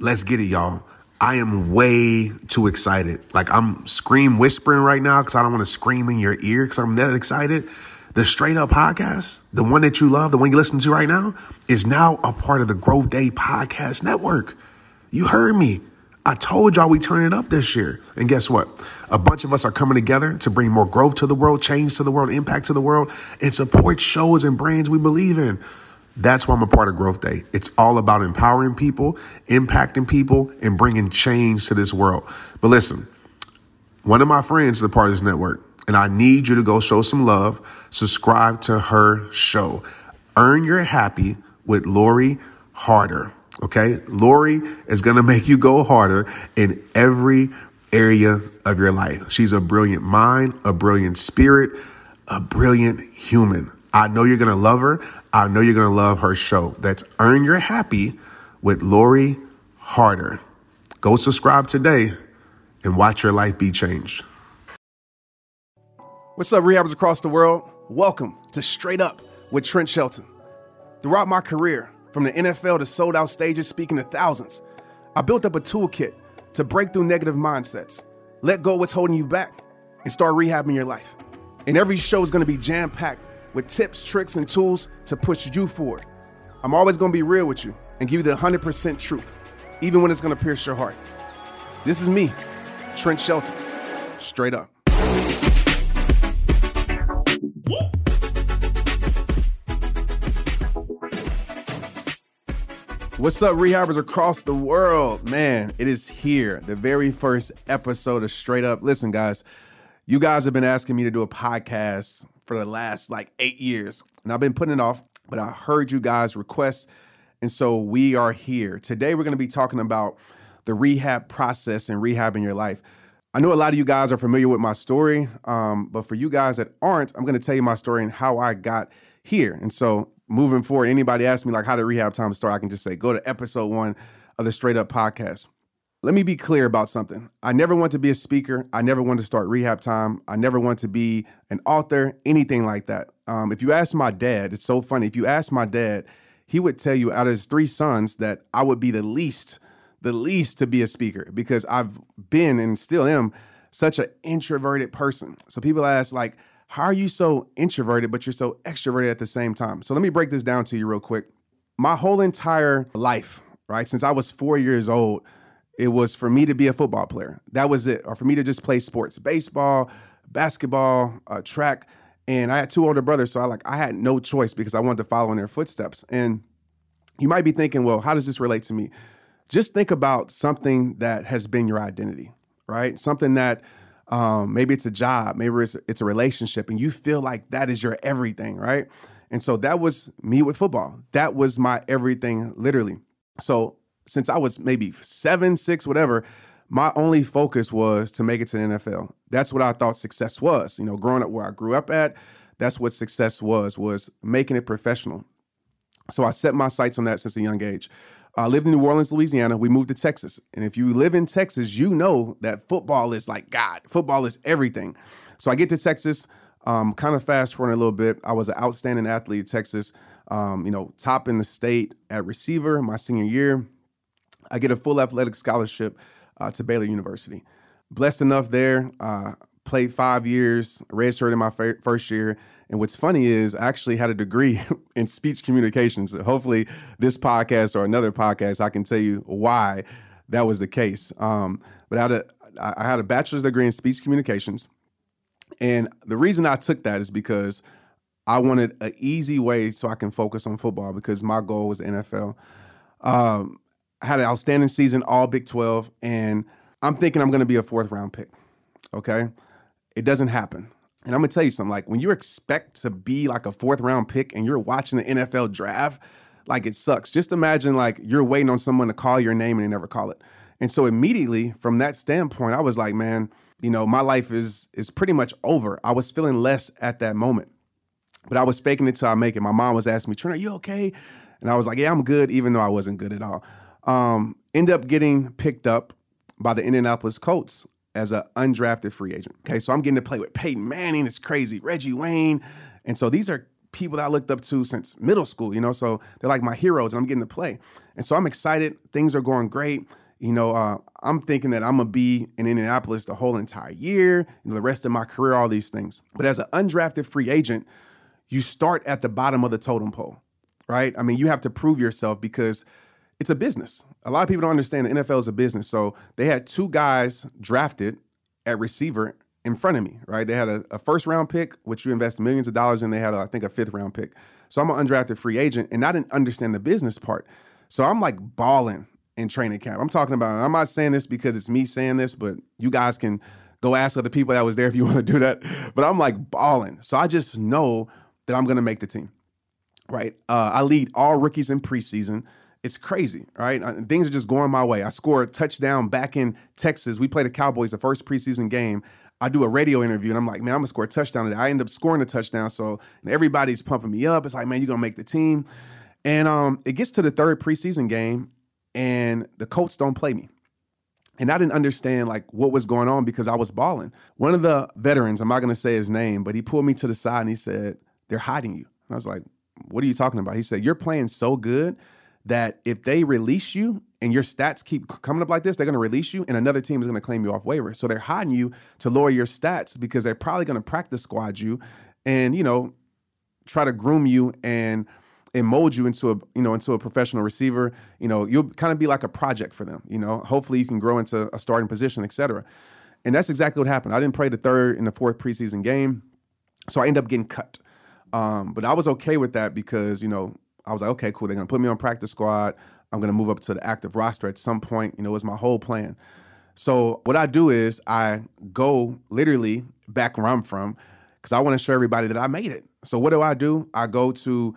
Let's get it, y'all. I am way too excited. Like, I'm scream whispering right now because I don't want to scream in your ear because I'm that excited. The Straight Up podcast, the one that you love, the one you're listening to right now, is now a part of the Growth Day Podcast Network. You heard me. I told y'all we turn it up this year. And guess what? A bunch of us are coming together to bring more growth to the world, change to the world, impact to the world, and support shows and brands we believe in. That's why I'm a part of Growth Day. It's all about empowering people, impacting people, and bringing change to this world. But listen, one of my friends is a part of this network, and I need you to go show some love. Subscribe to her show. Earn Your Happy with Lori Harder. Okay? Lori is going to make you go harder in every area of your life. She's a brilliant mind, a brilliant spirit, a brilliant human. I know you're going to love her. I know you're going to love her show. That's Earn Your Happy with Lori Harder. Go subscribe today and watch your life be changed. What's up, rehabbers across the world? Welcome to Straight Up with Trent Shelton. Throughout my career, from the NFL to sold out stages speaking to thousands, I built up a toolkit to break through negative mindsets, let go of what's holding you back, and start rehabbing your life. And every show is going to be jam-packed with tips, tricks, and tools to push you forward. I'm always going to be real with you and give you the 100% truth, even when it's going to pierce your heart. This is me, Trent Shelton, Straight Up. What's up, rehabbers across the world? Man, it is here, the very first episode of Straight Up. Listen, guys, you guys have been asking me to do a podcast for the last 8 years, and I've been putting it off, but I heard you guys request, and so we are here. Today, we're going to be talking about the rehab process and rehabbing your life. I know a lot of you guys are familiar with my story, but for you guys that aren't, I'm going to tell you my story and how I got here. And so moving forward, anybody ask me how did rehab time start, I can just say, go to episode 1 of the Straight Up podcast. Let me be clear about something. I never want to be a speaker. I never want to start rehab time. I never want to be an author, anything like that. If you ask my dad, it's so funny. If you ask my dad, he would tell you out of his 3 sons that I would be the least to be a speaker because I've been and still am such an introverted person. So people ask how are you so introverted, but you're so extroverted at the same time? So let me break this down to you real quick. My whole entire life, right, since I was 4 years old, it was for me to be a football player. That was it. Or for me to just play sports, baseball, basketball, track. And I had 2 older brothers, so I had no choice because I wanted to follow in their footsteps. And you might be thinking, well, how does this relate to me? Just think about something that has been your identity, right? Something that maybe it's a job, maybe it's a relationship, and you feel like that is your everything, right? And so that was me with football. That was my everything, literally. So since I was maybe 7, 6, whatever, my only focus was to make it to the NFL. That's what I thought success was. Growing up where I grew up at, that's what success was making it professional. So I set my sights on that since a young age. I lived in New Orleans, Louisiana. We moved to Texas. And if you live in Texas, you know that football is like God. Football is everything. So I get to Texas, kind of fast forward a little bit. I was an outstanding athlete at Texas, top in the state at receiver my senior year. I get a full athletic scholarship to Baylor University. Blessed enough there, played 5 years, redshirted in my first year. And what's funny is I actually had a degree in speech communications. Hopefully this podcast or another podcast, I can tell you why that was the case. But I had a bachelor's degree in speech communications. And the reason I took that is because I wanted an easy way so I can focus on football because my goal was NFL. I had an outstanding season, all Big 12, and I'm thinking I'm going to be a 4th round pick, okay? It doesn't happen. And I'm going to tell you something, when you expect to be a 4th round pick and you're watching the NFL draft, it sucks. Just imagine you're waiting on someone to call your name and they never call it. And so immediately from that standpoint, I was like, man, my life is pretty much over. I was feeling less at that moment, but I was faking it till I make it. My mom was asking me, Trent, are you okay? And I was like, yeah, I'm good, even though I wasn't good at all. End up getting picked up by the Indianapolis Colts as an undrafted free agent. Okay, so I'm getting to play with Peyton Manning. It's crazy. Reggie Wayne. And so these are people that I looked up to since middle school, so they're like my heroes and I'm getting to play. And so I'm excited. Things are going great. I'm thinking that I'm going to be in Indianapolis the whole entire year, the rest of my career, all these things. But as an undrafted free agent, you start at the bottom of the totem pole, right? I mean, you have to prove yourself because it's a business. A lot of people don't understand the NFL is a business. So they had 2 guys drafted at receiver in front of me, right? They had a first round pick, which you invest millions of dollars in. They had, I think, a 5th round pick. So I'm an undrafted free agent and I didn't understand the business part. So I'm like balling in training camp. I'm talking about, and I'm not saying this because it's me saying this, but you guys can go ask other people that was there if you want to do that. But I'm like balling. So I just know that I'm going to make the team, right? I lead all rookies in preseason. It's crazy, right? Things are just going my way. I scored a touchdown back in Texas. We played the Cowboys the first preseason game. I do a radio interview, and I'm like, man, I'm going to score a touchdown today. I end up scoring a touchdown, so everybody's pumping me up. It's like, man, you're going to make the team. And it gets to the 3rd preseason game, and the Colts don't play me. And I didn't understand, like, what was going on because I was balling. One of the veterans, I'm not going to say his name, but he pulled me to the side, and he said, they're hiding you. And I was like, what are you talking about? He said, you're playing so good that if they release you and your stats keep coming up like this, they're going to release you and another team is going to claim you off waivers. So they're hiding you to lower your stats because they're probably going to practice squad you and, try to groom you and mold you into a professional receiver. You'll kind of be like a project for them. Hopefully you can grow into a starting position, et cetera. And that's exactly what happened. I didn't play the 3rd and the 4th preseason game. So I ended up getting cut. But I was okay with that because, I was like, okay, cool. They're going to put me on practice squad. I'm going to move up to the active roster at some point. It was my whole plan. So what I do is I go literally back where I'm from because I want to show everybody that I made it. So what do? I go to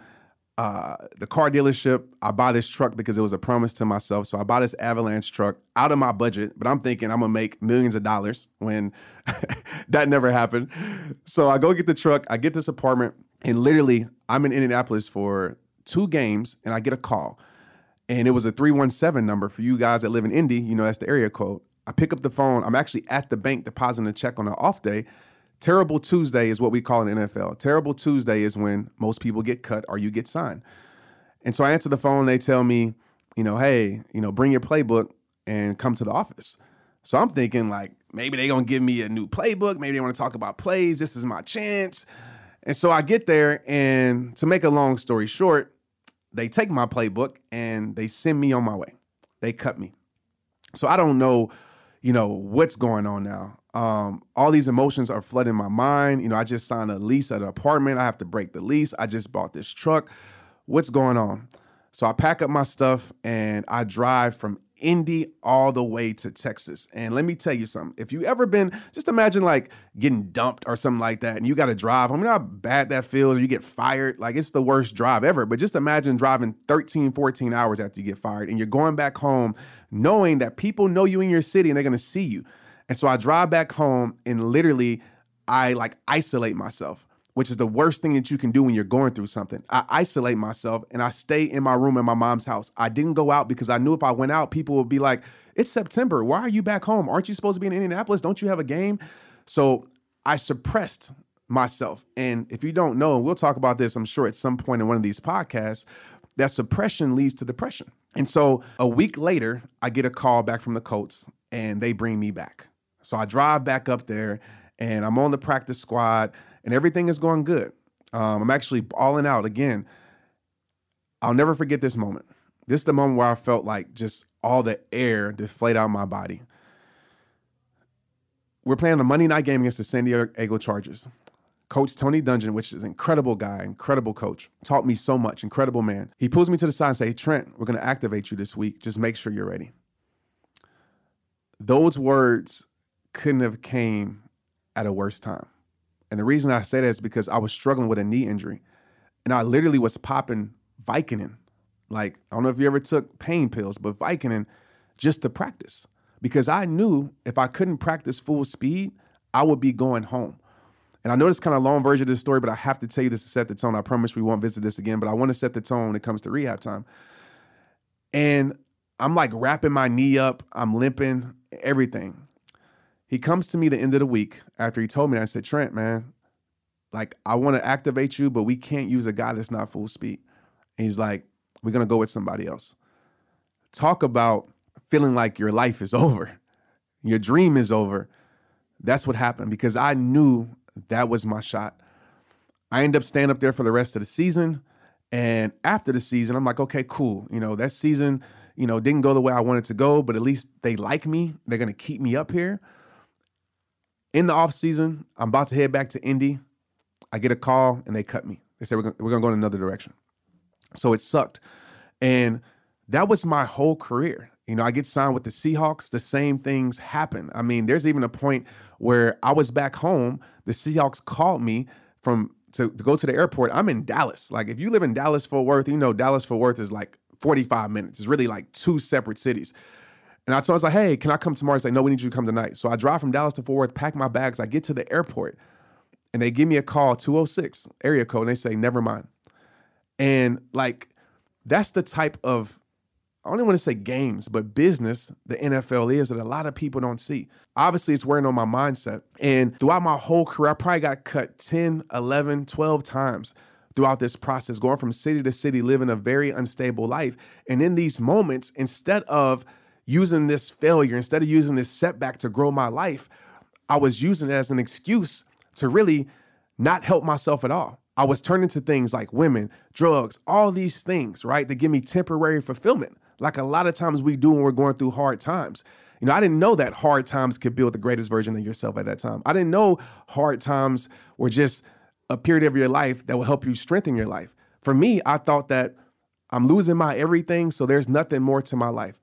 the car dealership. I buy this truck because it was a promise to myself. So I buy this Avalanche truck out of my budget, but I'm thinking I'm going to make millions of dollars when that never happened. So I go get the truck. I get this apartment and literally I'm in Indianapolis for 2 games and I get a call and it was a 317 number for you guys that live in Indy. That's the area code. I pick up the phone. I'm actually at the bank depositing a check on an off day. Terrible Tuesday is what we call in the NFL. Terrible Tuesday is when most people get cut or you get signed. And so I answer the phone. They tell me, hey, bring your playbook and come to the office. So I'm thinking like, maybe they're going to give me a new playbook. Maybe they want to talk about plays. This is my chance. And so I get there and to make a long story short, they take my playbook and they send me on my way. They cut me. So I don't know, what's going on now. All these emotions are flooding my mind. I just signed a lease at an apartment. I have to break the lease. I just bought this truck. What's going on? So I pack up my stuff and I drive from Indy all the way to Texas. And let me tell you something. If you ever been, just imagine like getting dumped or something like that and you got to drive. I mean, how bad that feels. Or you get fired. Like it's the worst drive ever. But just imagine driving 13, 14 hours after you get fired and you're going back home knowing that people know you in your city and they're going to see you. And so I drive back home and literally I like isolate myself, which is the worst thing that you can do when you're going through something. I isolate myself and I stay in my room in my mom's house. I didn't go out because I knew if I went out, people would be like, it's September. Why are you back home? Aren't you supposed to be in Indianapolis? Don't you have a game? So I suppressed myself. And if you don't know, we'll talk about this, I'm sure, at some point in one of these podcasts, that suppression leads to depression. And so a week later, I get a call back from the Colts and they bring me back. So I drive back up there and I'm on the practice squad and everything is going good. I'm actually balling out again. I'll never forget this moment. This is the moment where I felt like just all the air deflate out of my body. We're playing a Monday night game against the San Diego Chargers. Coach Tony Dungy, which is an incredible guy, incredible coach, taught me so much, incredible man. He pulls me to the side and says, hey, Trent, we're going to activate you this week. Just make sure you're ready. Those words couldn't have came at a worse time. And the reason I say that is because I was struggling with a knee injury. And I literally was popping Vicodin. Like, I don't know if you ever took pain pills, but Vicodin just to practice. Because I knew if I couldn't practice full speed, I would be going home. And I know this is kind of a long version of this story, but I have to tell you this to set the tone. I promise we won't visit this again, but I want to set the tone when it comes to rehab time. And I'm like wrapping my knee up. I'm limping, everything. He comes to me the end of the week after he told me that. I said, Trent, man, Like, I want to activate you, but we can't use a guy that's not full speed. And he's like, we're going to go with somebody else. Talk about feeling like your life is over. Your dream is over. That's what happened because I knew that was my shot. I ended up staying up there for the rest of the season. And after the season, I'm like, okay, cool. That season, didn't go the way I wanted to go, but at least they like me. They're going to keep me up here. In the off season, I'm about to head back to Indy. I get a call and they cut me. They said, we're going to go in another direction. So it sucked. And that was my whole career. I get signed with the Seahawks. The same things happen. I mean, there's even a point where I was back home. The Seahawks called me to go to the airport. I'm in Dallas. Like, if you live in Dallas-Fort Worth, Dallas-Fort Worth is like 45 minutes. It's really like two separate cities. And I was like, hey, can I come tomorrow? He's like, no, we need you to come tonight. So I drive from Dallas to Fort Worth, pack my bags. I get to the airport and they give me a call, 206 area code. And they say, never mind. And like, that's the type of, I don't even want to say games, but business the NFL is that a lot of people don't see. Obviously, it's wearing on my mindset. And throughout my whole career, I probably got cut 10, 11, 12 times throughout this process, going from city to city, living a very unstable life. And in these moments, instead of using this failure, instead of using this setback to grow my life, I was using it as an excuse to really not help myself at all. I was turning to things like women, drugs, all these things, right, that give me temporary fulfillment. Like a lot of times we do when we're going through hard times. I didn't know that hard times could build the greatest version of yourself at that time. I didn't know hard times were just a period of your life that will help you strengthen your life. For me, I thought that I'm losing my everything, so there's nothing more to my life.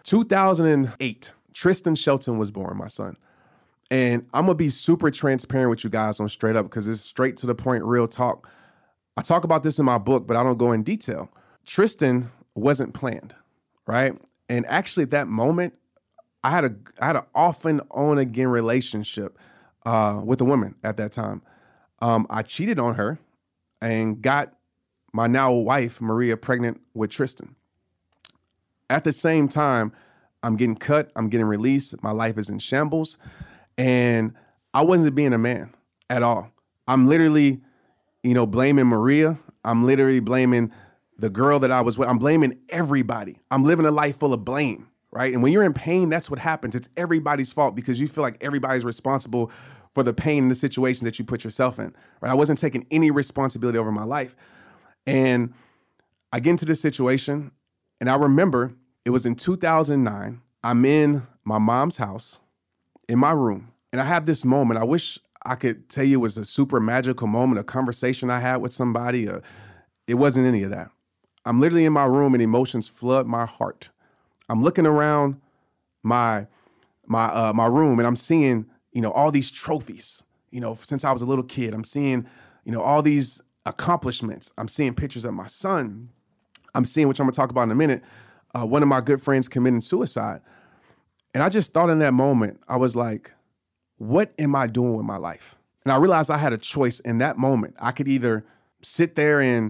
2008, Tristan Shelton was born, my son. And I'm going to be super transparent with you guys on Straight Up because it's straight to the point, real talk. I talk about this in my book, but I don't go in detail. Tristan wasn't planned. Right. And actually at that moment, I had an off and on again relationship with a woman at that time. I cheated on her and got my now wife, Maria, pregnant with Tristan. At the same time, I'm getting cut. I'm getting released. My life is in shambles. And I wasn't being a man at all. I'm literally, blaming Maria. I'm literally blaming the girl that I was with. I'm blaming everybody. I'm living a life full of blame, right? And when you're in pain, that's what happens. It's everybody's fault because you feel like everybody's responsible for the pain and the situations that you put yourself in, right? I wasn't taking any responsibility over my life. And I get into this situation, and I remember it was in 2009. I'm in my mom's house, in my room, and I have this moment. I wish I could tell you it was a super magical moment, a conversation I had with somebody. It wasn't any of that. I'm literally in my room and emotions flood my heart. I'm looking around my room and I'm seeing, all these trophies, since I was a little kid. I'm seeing, all these accomplishments. I'm seeing pictures of my son. I'm seeing, which I'm gonna talk about in a minute, one of my good friends committing suicide. And I just thought in that moment, I was like, what am I doing with my life? And I realized I had a choice in that moment. I could either sit there and,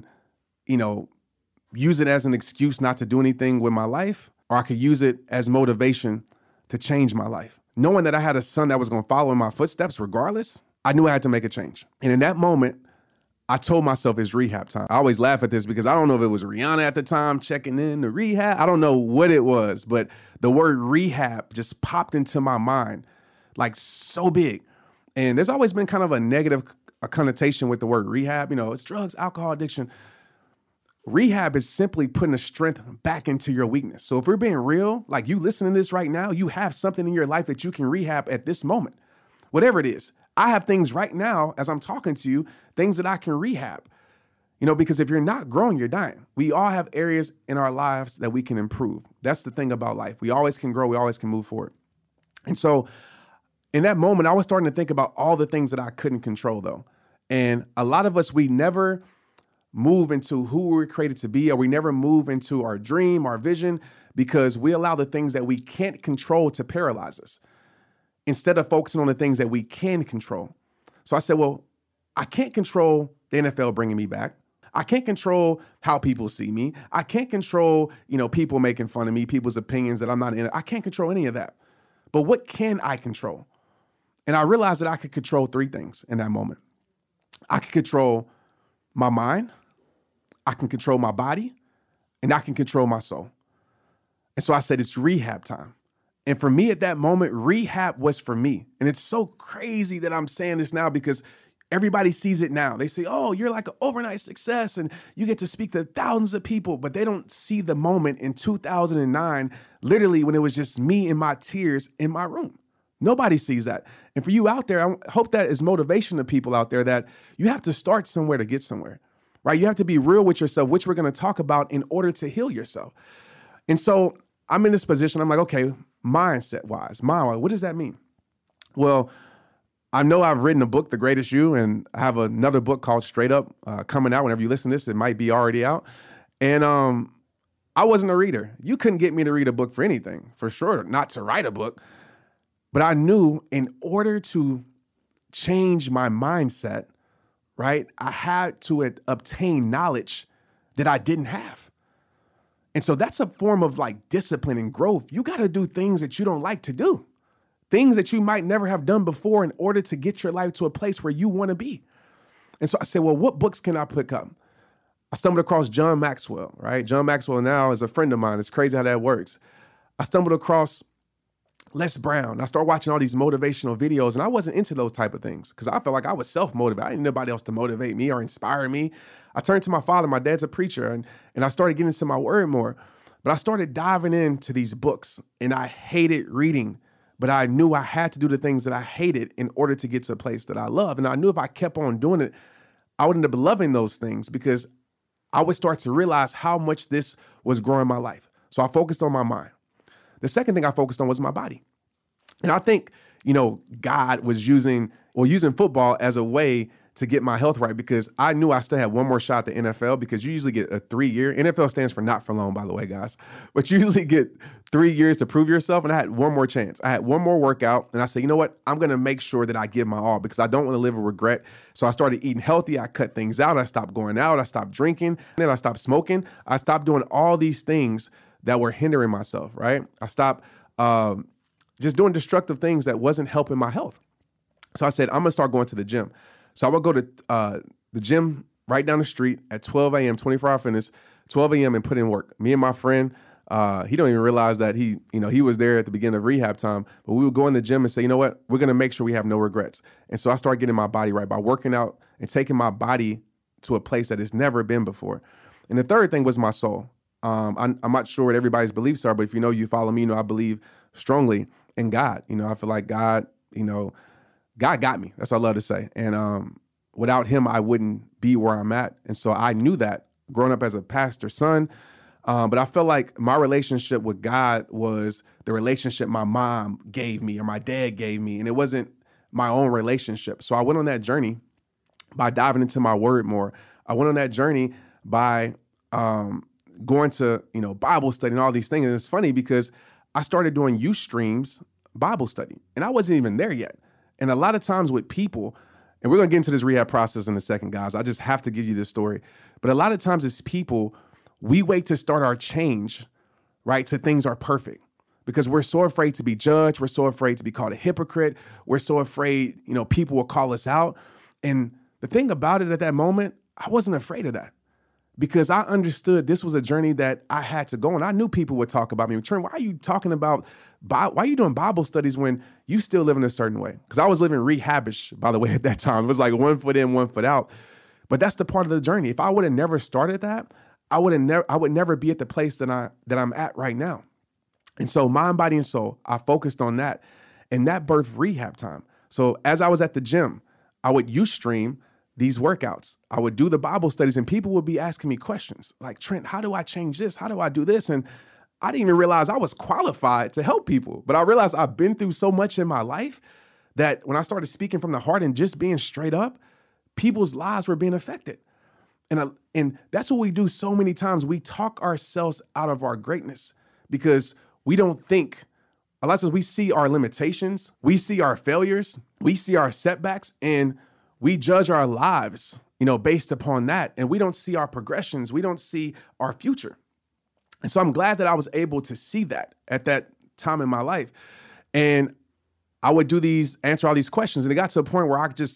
use it as an excuse not to do anything with my life, or I could use it as motivation to change my life. Knowing that I had a son that was going to follow in my footsteps regardless, I knew I had to make a change. And in that moment, I told myself it's rehab time. I always laugh at this because I don't know if it was Rihanna at the time checking in the rehab. I don't know what it was, but the word rehab just popped into my mind like so big. And there's always been kind of a negative connotation with the word rehab. It's drugs, alcohol addiction. Rehab is simply putting the strength back into your weakness. So if we're being real, like you listening to this right now, you have something in your life that you can rehab at this moment, whatever it is. I have things right now as I'm talking to you, things that I can rehab, because if you're not growing, you're dying. We all have areas in our lives that we can improve. That's the thing about life. We always can grow. We always can move forward. And so in that moment, I was starting to think about all the things that I couldn't control though. And a lot of us, we never move into who we were created to be, or we never move into our dream, our vision, because we allow the things that we can't control to paralyze us instead of focusing on the things that we can control. So I said, well, I can't control the NFL bringing me back. I can't control how people see me. I can't control, people making fun of me, people's opinions that I'm not in. I can't control any of that. But what can I control? And I realized that I could control three things in that moment. I can control my mind, I can control my body, and I can control my soul. And so I said, it's rehab time. And for me at that moment, rehab was for me. And it's so crazy that I'm saying this now because everybody sees it now. They say, oh, you're like an overnight success and you get to speak to thousands of people, but they don't see the moment in 2009, literally when it was just me and my tears in my room. Nobody sees that. And for you out there, I hope that is motivation to people out there that you have to start somewhere to get somewhere, right? You have to be real with yourself, which we're going to talk about in order to heal yourself. And so I'm in this position. I'm like, okay, mindset-wise, what does that mean? Well, I know I've written a book, The Greatest You, and I have another book called Straight Up coming out. Whenever you listen to this, it might be already out. And I wasn't a reader. You couldn't get me to read a book for anything, for sure, not to write a book. But I knew in order to change my mindset, right, I had to obtain knowledge that I didn't have. And so that's a form of like discipline and growth. You got to do things that you don't like to do, things that you might never have done before in order to get your life to a place where you want to be. And so I said, well, what books can I pick up? I stumbled across John Maxwell, right? John Maxwell now is a friend of mine. It's crazy how that works. I stumbled across Les Brown. I started watching all these motivational videos, and I wasn't into those type of things because I felt like I was self-motivated. I didn't need nobody else to motivate me or inspire me. I turned to my father. My dad's a preacher, and I started getting into my word more. But I started diving into these books, and I hated reading, but I knew I had to do the things that I hated in order to get to a place that I love. And I knew if I kept on doing it, I would end up loving those things because I would start to realize how much this was growing my life. So I focused on my mind. The second thing I focused on was my body. And I think, God was using football as a way to get my health right because I knew I still had one more shot at the NFL because you usually get a 3-year. NFL stands for not for long, by the way, guys. But you usually get 3 years to prove yourself. And I had one more chance. I had one more workout. And I said, you know what? I'm going to make sure that I give my all because I don't want to live with regret. So I started eating healthy. I cut things out. I stopped going out. I stopped drinking. And then I stopped smoking. I stopped doing all these things that were hindering myself, right? I stopped just doing destructive things that wasn't helping my health. So I said, I'm going to start going to the gym. So I would go to the gym right down the street at 12 a.m., 24-hour fitness, 12 a.m. and put in work. Me and my friend, he don't even realize that he was there at the beginning of rehab time, but we would go in the gym and say, you know what, we're going to make sure we have no regrets. And so I started getting my body right by working out and taking my body to a place that it's never been before. And the third thing was my soul. I'm not sure what everybody's beliefs are, but if you follow me, I believe strongly in God. I feel like God, God got me. That's what I love to say. And without him, I wouldn't be where I'm at. And so I knew that growing up as a pastor's son. But I felt like my relationship with God was the relationship my mom gave me or my dad gave me. And it wasn't my own relationship. So I went on that journey by diving into my word more. I went on that journey by going to, Bible study and all these things. And it's funny because I started doing Ustreams Bible study and I wasn't even there yet. And a lot of times with people, and we're going to get into this rehab process in a second, guys. I just have to give you this story. But a lot of times as people, we wait to start our change, right, to things are perfect because we're so afraid to be judged. We're so afraid to be called a hypocrite. We're so afraid, people will call us out. And the thing about it at that moment, I wasn't afraid of that because I understood this was a journey that I had to go on. I knew people would talk about me. Trent, why are you talking about, why are you doing Bible studies when you still live in a certain way? Because I was living rehabish, by the way, at that time. It was like 1 foot in, 1 foot out. But that's the part of the journey. If I would have never started that, I would never be at the place that I'm at right now. And so mind, body, and soul, I focused on that. And that birthed rehab time. So as I was at the gym, I would Ustream these workouts. I would do the Bible studies and people would be asking me questions like, Trent, how do I change this? How do I do this? And I didn't even realize I was qualified to help people. But I realized I've been through so much in my life that when I started speaking from the heart and just being straight up, people's lives were being affected. And that's what we do so many times. We talk ourselves out of our greatness because we don't think. A lot of times we see our limitations, we see our failures, we see our setbacks, and we judge our lives, based upon that. And we don't see our progressions. We don't see our future. And so I'm glad that I was able to see that at that time in my life. And I would answer all these questions. And it got to a point where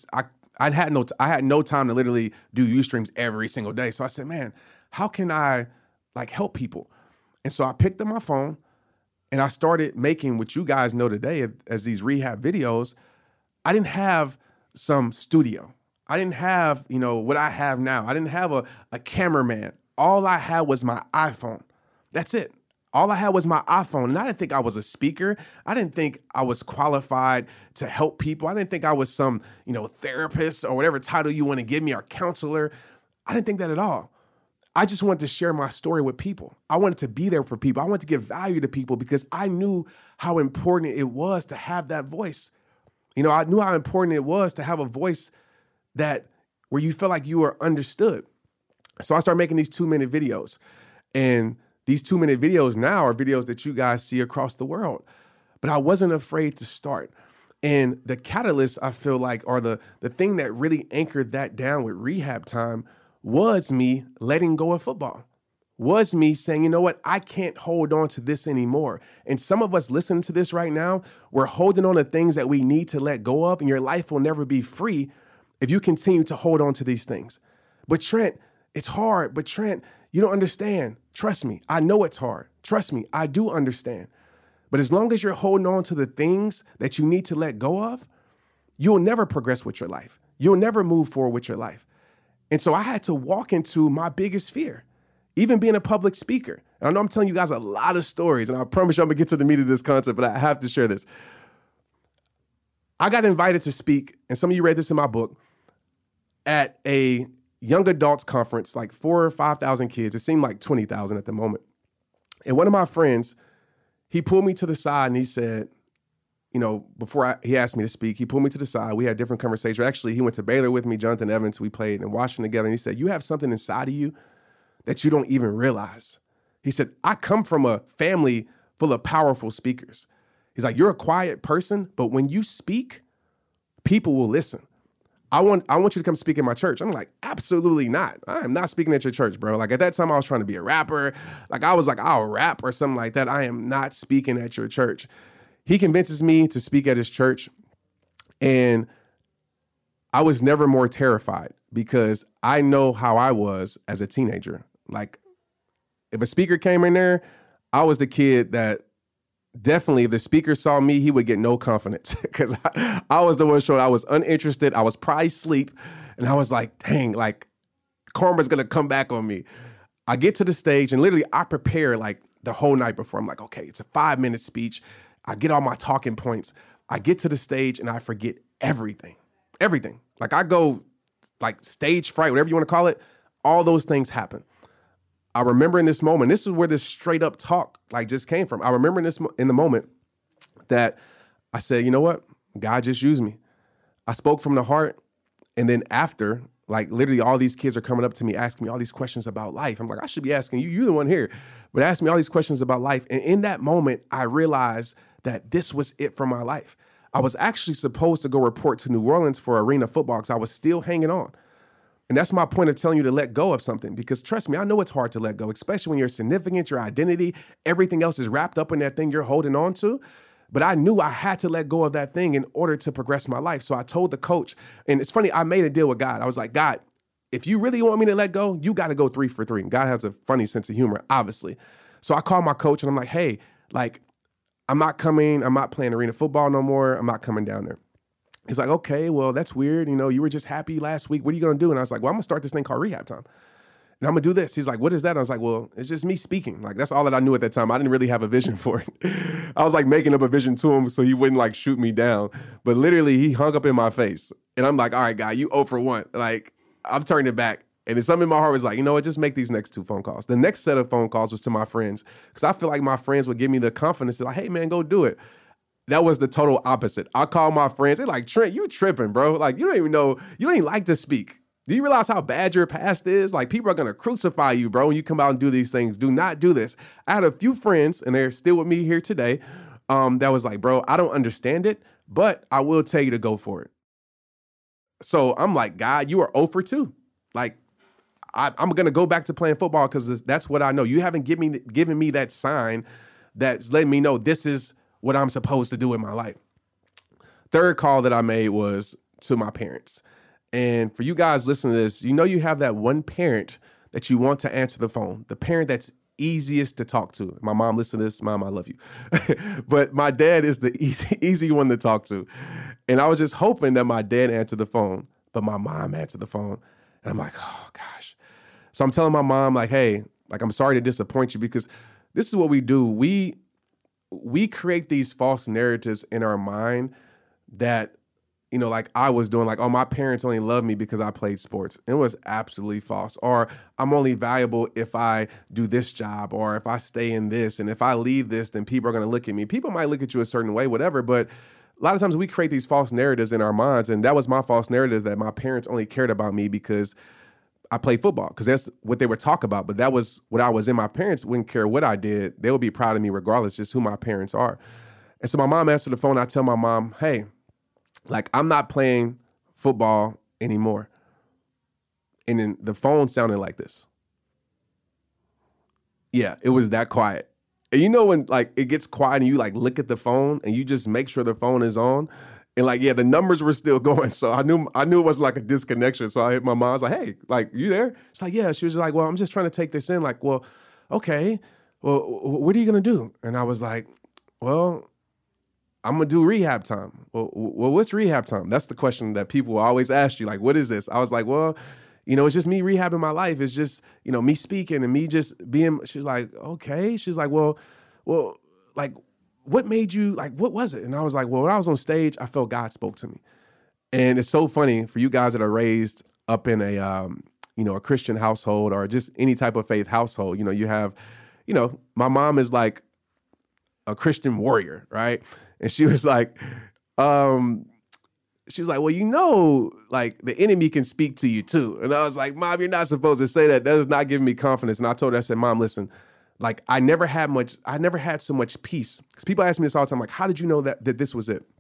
I had no time to literally do Ustreams every single day. So I said, man, how can I like help people? And so I picked up my phone and I started making what you guys know today as these rehab videos. I didn't have some studio. I didn't have, what I have now. I didn't have a cameraman. All I had was my iPhone. That's it. All I had was my iPhone. And I didn't think I was a speaker. I didn't think I was qualified to help people. I didn't think I was some, therapist or whatever title you want to give me, or counselor. I didn't think that at all. I just wanted to share my story with people. I wanted to be there for people. I wanted to give value to people because I knew how important it was to have that voice. I knew how important it was to have a voice where you feel like you were understood. So I started making these 2-minute videos. And these 2-minute videos now are videos that you guys see across the world. But I wasn't afraid to start. And the catalyst, I feel like, or the thing that really anchored that down with Rehab Time was me letting go of football. Was me saying, you know what, I can't hold on to this anymore. And some of us listening to this right now, we're holding on to things that we need to let go of, and your life will never be free if you continue to hold on to these things. But Trent, it's hard. But Trent, you don't understand. Trust me, I know it's hard. Trust me, I do understand. But as long as you're holding on to the things that you need to let go of, you'll never progress with your life. You'll never move forward with your life. And so I had to walk into my biggest fear, even being a public speaker. And I know I'm telling you guys a lot of stories, and I promise you I'm going to get to the meat of this concept, but I have to share this. I got invited to speak, and some of you read this in my book, at a young adults conference, like 4,000 or 5,000 kids. It seemed like 20,000 at the moment. And one of my friends, he pulled me to the side and he said, before he asked me to speak, he pulled me to the side. We had different conversations. Actually, he went to Baylor with me, Jonathan Evans. We played in Washington together. And he said, you have something inside of you that you don't even realize. He said, I come from a family full of powerful speakers. He's like, you're a quiet person, but when you speak, people will listen. I want you to come speak in my church. I'm like, absolutely not. I am not speaking at your church, bro. Like at that time I was trying to be a rapper. Like I was like, I'll rap or something like that. I am not speaking at your church. He convinces me to speak at his church. And I was never more terrified because I know how I was as a teenager. Like if a speaker came in there, I was the kid that definitely if the speaker saw me, he would get no confidence because I was the one showing I was uninterested. I was probably asleep. And I was like, dang, like karma's going to come back on me. I get to the stage and literally I prepare like the whole night before. I'm like, okay, it's a 5-minute speech. I get all my talking points. I get to the stage and I forget everything. Like I go like stage fright, whatever you want to call it. All those things happen. I remember in this moment, this is where this straight up talk like just came from. I remember in the moment that I said, you know what? God just used me. I spoke from the heart. And then after, like literally all these kids are coming up to me, asking me all these questions about life. I'm like, I should be asking you. You're the one here. But ask me all these questions about life. And in that moment, I realized that this was it for my life. I was actually supposed to go report to New Orleans for arena football because I was still hanging on. And that's my point of telling you to let go of something, because trust me, I know it's hard to let go, especially when you're significant, your identity, everything else is wrapped up in that thing you're holding on to. But I knew I had to let go of that thing in order to progress my life. So I told the coach, and it's funny, I made a deal with God. I was like, God, if you really want me to let go, you got to go 3 for 3. And God has a funny sense of humor, obviously. So I called my coach and I'm like, hey, like, I'm not playing arena football no more. I'm not coming down there. He's like, okay, well, that's weird. You were just happy last week. What are you going to do? And I was like, well, I'm going to start this thing called Rehab Time. And I'm going to do this. He's like, what is that? I was like, well, it's just me speaking. Like, that's all that I knew at that time. I didn't really have a vision for it. I was like making up a vision to him so he wouldn't like shoot me down. But literally he hung up in my face. And I'm like, all right, guy, you 0 for 1. Like, I'm turning it back. And then something in my heart was like, you know what, just make these next 2 phone calls. The next set of phone calls was to my friends, because I feel like my friends would give me the confidence to like, hey, man, go do it. That was the total opposite. I call my friends. They're like, Trent, you tripping, bro. Like, you don't even like to speak. Do you realize how bad your past is? Like, people are going to crucify you, bro, when you come out and do these things. Do not do this. I had a few friends, and they're still with me here today, that was like, bro, I don't understand it, but I will tell you to go for it. So I'm like, God, you are 0 for 2. Like, I'm going to go back to playing football because that's what I know. You haven't given me that sign that's letting me know this is what I'm supposed to do in my life. Third call that I made was to my parents. And for you guys listening to this, you know you have that one parent that you want to answer the phone, the parent that's easiest to talk to. My mom listens to this. Mom, I love you. But my dad is the easy one to talk to. And I was just hoping that my dad answered the phone, but my mom answered the phone. And I'm like, oh, gosh. So I'm telling my mom, like, hey, like, I'm sorry to disappoint you, because this is what we do. We create these false narratives in our mind that, you know, like I was doing, like, oh, my parents only love me because I played sports. It was absolutely false. Or I'm only valuable if I do this job, or if I stay in this, and if I leave this, then people are going to look at me. People might look at you a certain way, whatever, but a lot of times we create these false narratives in our minds. And that was my false narrative, that my parents only cared about me because I played football, because that's what they would talk about. But that was what I was in. My parents wouldn't care what I did. They would be proud of me regardless, just who my parents are. And so my mom answered the phone. I tell my mom, hey, like, I'm not playing football anymore. And then the phone sounded like this. Yeah, it was that quiet. And you know when, like, it gets quiet and you, like, look at the phone and you just make sure the phone is on. And, like, yeah, the numbers were still going. So I knew it wasn't like a disconnection. So I hit my mom. I was like, hey, like, you there? She's like, yeah. She was like, well, I'm just trying to take this in. Like, well, okay. Well, what are you going to do? And I was like, well, I'm going to do rehab time. Well, what's rehab time? That's the question that people will always ask you. Like, what is this? I was like, well, you know, it's just me rehabbing my life. It's just, you know, me speaking and me just being. She's like, okay. She's like, well, like, what made you, like, what was it? And I was like, well, when I was on stage, I felt God spoke to me. And it's so funny for you guys that are raised up in a, you know, a Christian household, or just any type of faith household. You know, you have, you know, my mom is like a Christian warrior, right? And she was like, she's like, well, you know, like, the enemy can speak to you too. And I was like, Mom, you're not supposed to say that. That does not give me confidence. And I told her, I said, Mom, listen, like, I never had so much peace. Because people ask me this all the time, like, how did you know that this was it?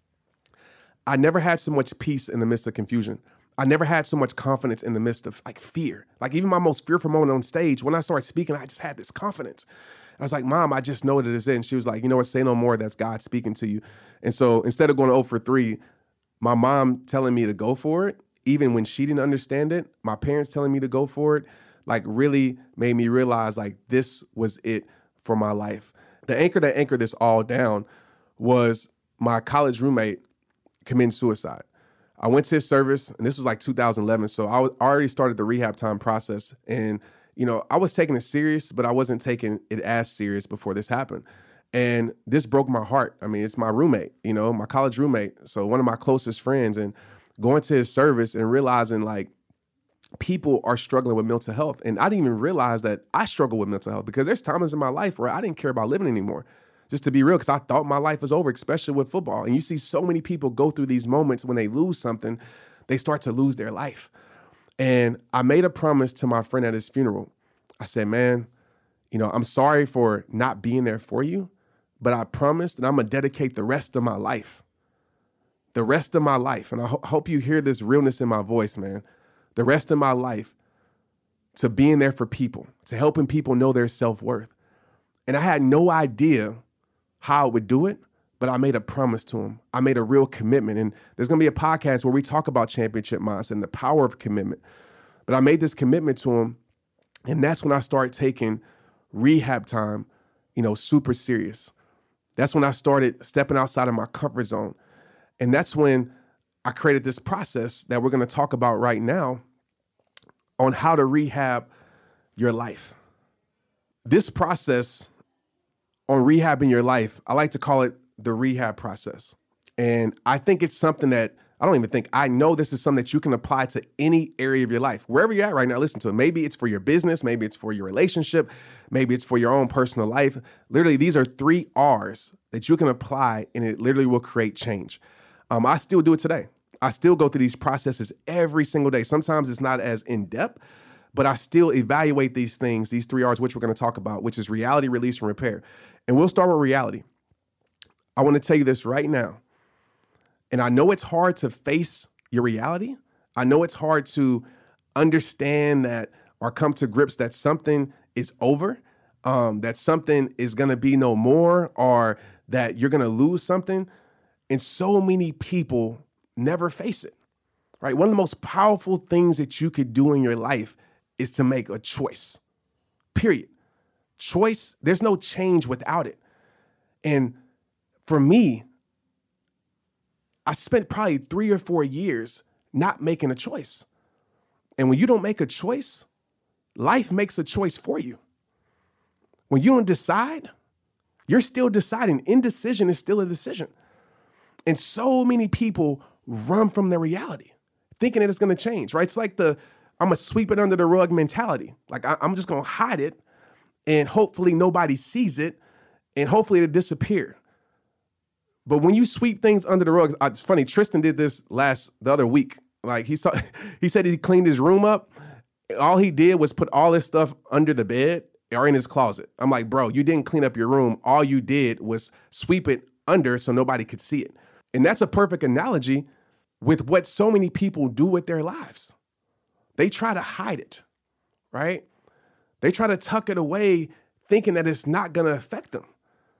I never had so much peace in the midst of confusion. I never had so much confidence in the midst of, like, fear. Like, even my most fearful moment on stage, when I started speaking, I just had this confidence. I was like, Mom, I just know that it's it. And she was like, you know what, say no more. That's God speaking to you. And so instead of going 0 for 3, my mom telling me to go for it, even when she didn't understand it, my parents telling me to go for it, like, really made me realize, like, this was it for my life. The anchor that anchored this all down was my college roommate committing suicide. I went to his service, and this was like 2011. So I already started the rehab time process. And, you know, I was taking it serious, but I wasn't taking it as serious before this happened. And this broke my heart. I mean, it's my roommate, you know, my college roommate. So one of my closest friends, and going to his service and realizing, like, people are struggling with mental health. And I didn't even realize that I struggle with mental health, because there's times in my life where I didn't care about living anymore. Just to be real, because I thought my life was over, especially with football. And you see so many people go through these moments when they lose something, they start to lose their life. And I made a promise to my friend at his funeral. I said, man, you know, I'm sorry for not being there for you, but I promised that I'm going to dedicate the rest of my life. The rest of my life. And I hope you hear this realness in my voice, man. The rest of my life to being there for people, to helping people know their self-worth. And I had no idea how I would do it, but I made a promise to him. I made a real commitment. And there's going to be a podcast where we talk about championship mindset and the power of commitment. But I made this commitment to him. And that's when I started taking rehab time, you know, super serious. That's when I started stepping outside of my comfort zone. And that's when I created this process that we're going to talk about right now on how to rehab your life. This process on rehabbing your life, I like to call it the rehab process. And I think it's something that I know this is something that you can apply to any area of your life. Wherever you're at right now, listen to it. Maybe it's for your business. Maybe it's for your relationship. Maybe it's for your own personal life. Literally, these are 3 R's that you can apply, and it literally will create change. I still do it today. I still go through these processes every single day. Sometimes it's not as in-depth, but I still evaluate these things, these 3 R's, which we're going to talk about, which is reality, release, and repair. And we'll start with reality. I want to tell you this right now. And I know it's hard to face your reality. I know it's hard to understand that or come to grips that something is over, that something is going to be no more, or that you're going to lose something. And so many people never face it. right? One of the most powerful things that you could do in your life is to make a choice, period. Choice, there's no change without it. And for me, I spent probably 3 or 4 years not making a choice. And when you don't make a choice, life makes a choice for you. When you don't decide, you're still deciding. Indecision is still a decision. And so many people run from their reality, thinking that it's going to change, right? It's like I'm going to sweep it under the rug mentality. Like I'm just going to hide it and hopefully nobody sees it and hopefully it'll disappear. But when you sweep things under the rug, it's funny, Tristan did this the other week. Like he said he cleaned his room up. All he did was put all his stuff under the bed or in his closet. I'm like, bro, you didn't clean up your room. All you did was sweep it under so nobody could see it. And that's a perfect analogy with what so many people do with their lives. They try to hide it, right? They try to tuck it away thinking that it's not going to affect them.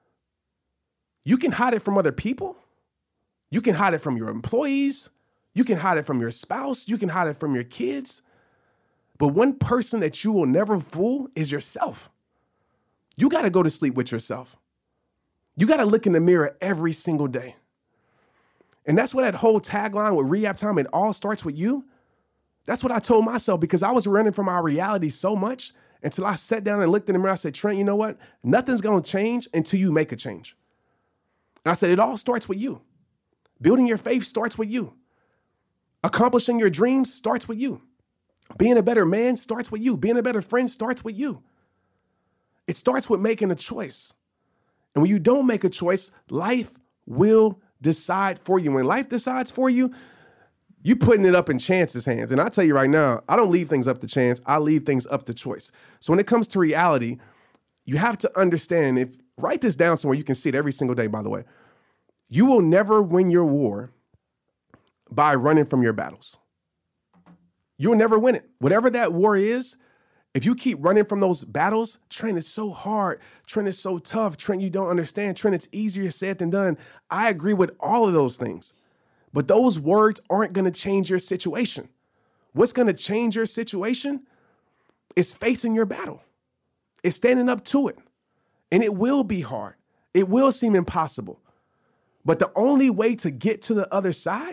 You can hide it from other people. You can hide it from your employees. You can hide it from your spouse. You can hide it from your kids. But one person that you will never fool is yourself. You got to go to sleep with yourself. You got to look in the mirror every single day. And that's what that whole tagline with Rehab Time, it all starts with you. That's what I told myself because I was running from our reality so much until I sat down and looked in the mirror. I said, Trent, you know what? Nothing's going to change until you make a change. And I said, it all starts with you. Building your faith starts with you. Accomplishing your dreams starts with you. Being a better man starts with you. Being a better friend starts with you. It starts with making a choice. And when you don't make a choice, life will decide for you. When life decides for you, you're putting it up in chance's hands. And I tell you right now, I don't leave things up to chance. I leave things up to choice. So when it comes to reality, you have to understand, write this down somewhere, you can see it every single day, by the way. You will never win your war by running from your battles. You'll never win it. Whatever that war is, if you keep running from those battles, Trent, it's so hard. Trent, it's so tough. Trent, you don't understand. Trent, it's easier said than done. I agree with all of those things. But those words aren't going to change your situation. What's going to change your situation is facing your battle. It's standing up to it. And it will be hard. It will seem impossible. But the only way to get to the other side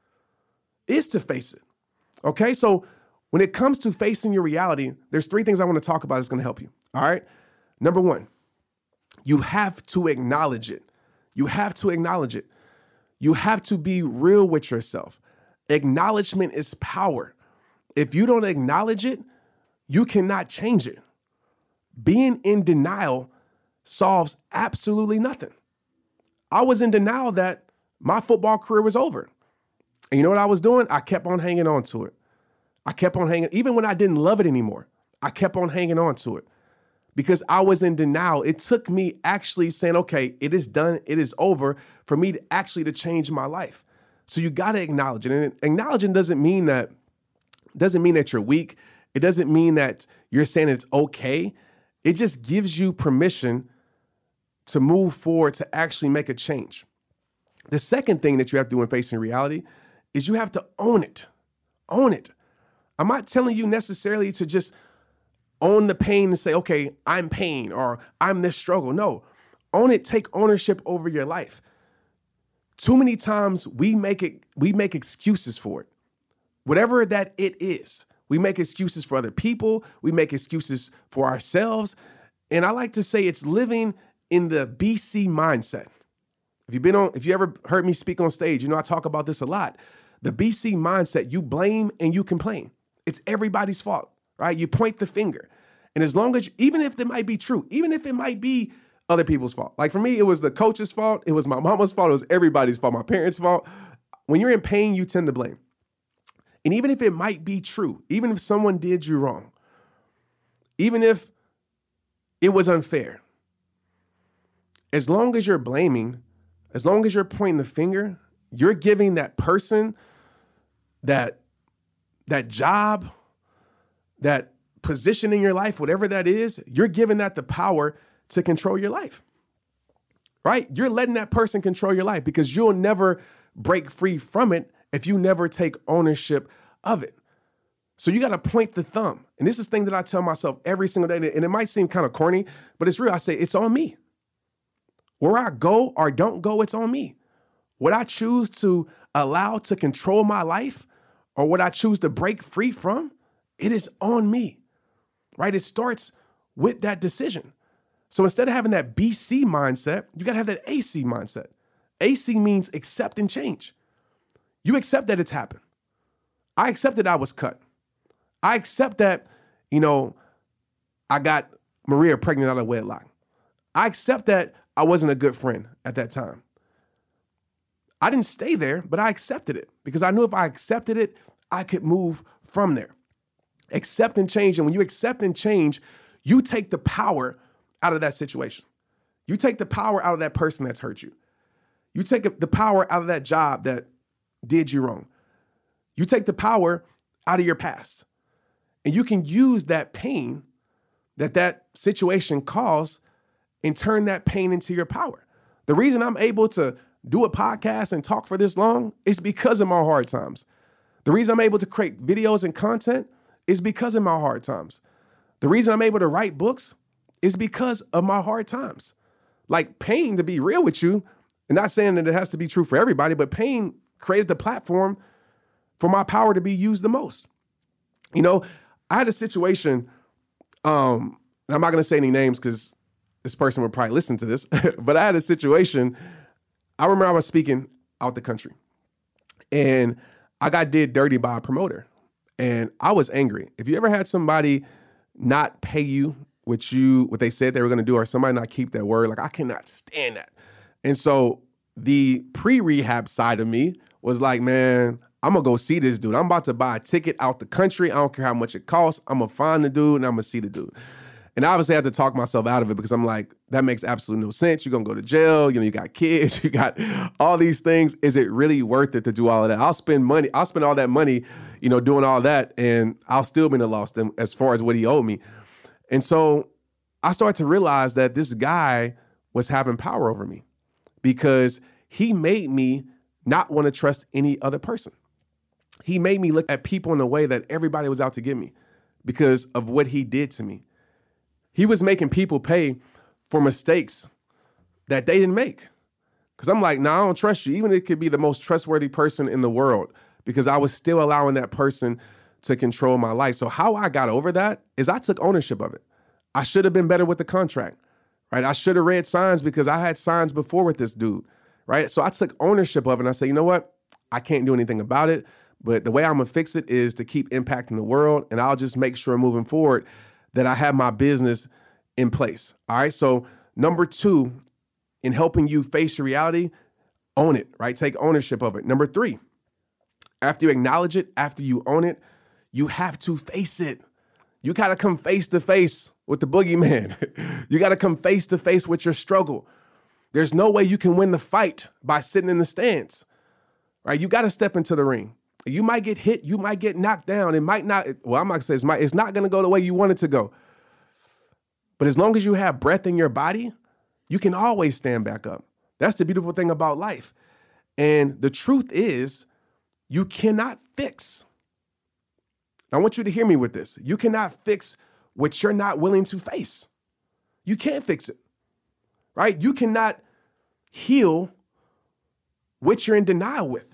is to face it. Okay, so when it comes to facing your reality, there's 3 things I want to talk about that's going to help you. All right. Number 1, you have to acknowledge it. You have to acknowledge it. You have to be real with yourself. Acknowledgement is power. If you don't acknowledge it, you cannot change it. Being in denial solves absolutely nothing. I was in denial that my football career was over. And you know what I was doing? I kept on hanging on to it. I kept on hanging, even when I didn't love it anymore, I kept on hanging on to it because I was in denial. It took me actually saying, okay, it is done. It is over for me to change my life. So you got to acknowledge it. And acknowledging doesn't mean that you're weak. It doesn't mean that you're saying it's okay. It just gives you permission to move forward, to actually make a change. The second thing that you have to do in facing reality is you have to own it. Own it. I'm not telling you necessarily to just own the pain and say, okay, I'm pain or I'm this struggle. No, own it. Take ownership over your life. Too many times we make excuses for it. Whatever that it is, we make excuses for other people. We make excuses for ourselves. And I like to say it's living in the BC mindset. If you ever heard me speak on stage, you know I talk about this a lot. The BC mindset, you blame and you complain. It's everybody's fault, right? You point the finger. And as long as, even if it might be true, even if it might be other people's fault. Like for me, it was the coach's fault. It was my mama's fault. It was everybody's fault, my parents' fault. When you're in pain, you tend to blame. And even if it might be true, even if someone did you wrong, even if it was unfair, as long as you're blaming, as long as you're pointing the finger, you're giving that person, that job, that position in your life, whatever that is, you're giving that the power to control your life, right? You're letting that person control your life because you'll never break free from it if you never take ownership of it. So you got to point the thumb. And this is the thing that I tell myself every single day. And it might seem kind of corny, but it's real. I say, it's on me. Where I go or don't go, it's on me. What I choose to allow to control my life or what I choose to break free from, it is on me, right? It starts with that decision. So instead of having that BC mindset, you got to have that AC mindset. AC means accept and change. You accept that it's happened. I accept that I was cut. I accept that, I got Maria pregnant out of wedlock. I accept that I wasn't a good friend at that time. I didn't stay there, but I accepted it because I knew if I accepted it, I could move from there. Accept and change. And when you accept and change, you take the power out of that situation. You take the power out of that person that's hurt you. You take the power out of that job that did you wrong. You take the power out of your past. And you can use that pain that situation caused and turn that pain into your power. The reason I'm able to do a podcast and talk for this long is because of my hard times. The reason I'm able to create videos and content is because of my hard times. The reason I'm able to write books is because of my hard times. Like pain, to be real with you, and not saying that it has to be true for everybody, but pain created the platform for my power to be used the most. I had a situation, and I'm not going to say any names because this person would probably listen to this, but I had a situation. I remember I was speaking out the country and I got did dirty by a promoter and I was angry. If you ever had somebody not pay you what they said they were going to do, or somebody not keep their word, like I cannot stand that. And so the pre-rehab side of me was like, man, I'm going to go see this dude. I'm about to buy a ticket out the country. I don't care how much it costs. I'm going to find the dude and I'm going to see the dude. And obviously I had to talk myself out of it because I'm like, that makes absolutely no sense. You're going to go to jail. You got kids. You got all these things. Is it really worth it to do all of that? I'll spend all that money, doing all that, and I'll still be in the loss as far as what he owed me. And so I started to realize that this guy was having power over me because he made me not want to trust any other person. He made me look at people in a way that everybody was out to get me because of what he did to me. He was making people pay for mistakes that they didn't make. Because I'm like, I don't trust you. Even if it could be the most trustworthy person in the world, because I was still allowing that person to control my life. So how I got over that is I took ownership of it. I should have been better with the contract, right? I should have read signs because I had signs before with this dude, right? So I took ownership of it and I said, you know what? I can't do anything about it. But the way I'm going to fix it is to keep impacting the world. And I'll just make sure moving forward that I have my business in place. All right. So number 2, in helping you face your reality, own it, right? Take ownership of it. Number 3, after you acknowledge it, after you own it, you have to face it. You got to come face to face with the boogeyman. You got to come face to face with your struggle. There's no way you can win the fight by sitting in the stands, right? You got to step into the ring. You might get hit. You might get knocked down. It might not. Well, I'm not going to say it's not going to go the way you want it to go. But as long as you have breath in your body, you can always stand back up. That's the beautiful thing about life. And the truth is, you cannot fix. I want you to hear me with this. You cannot fix what you're not willing to face. You can't fix it, right? You cannot heal what you're in denial with.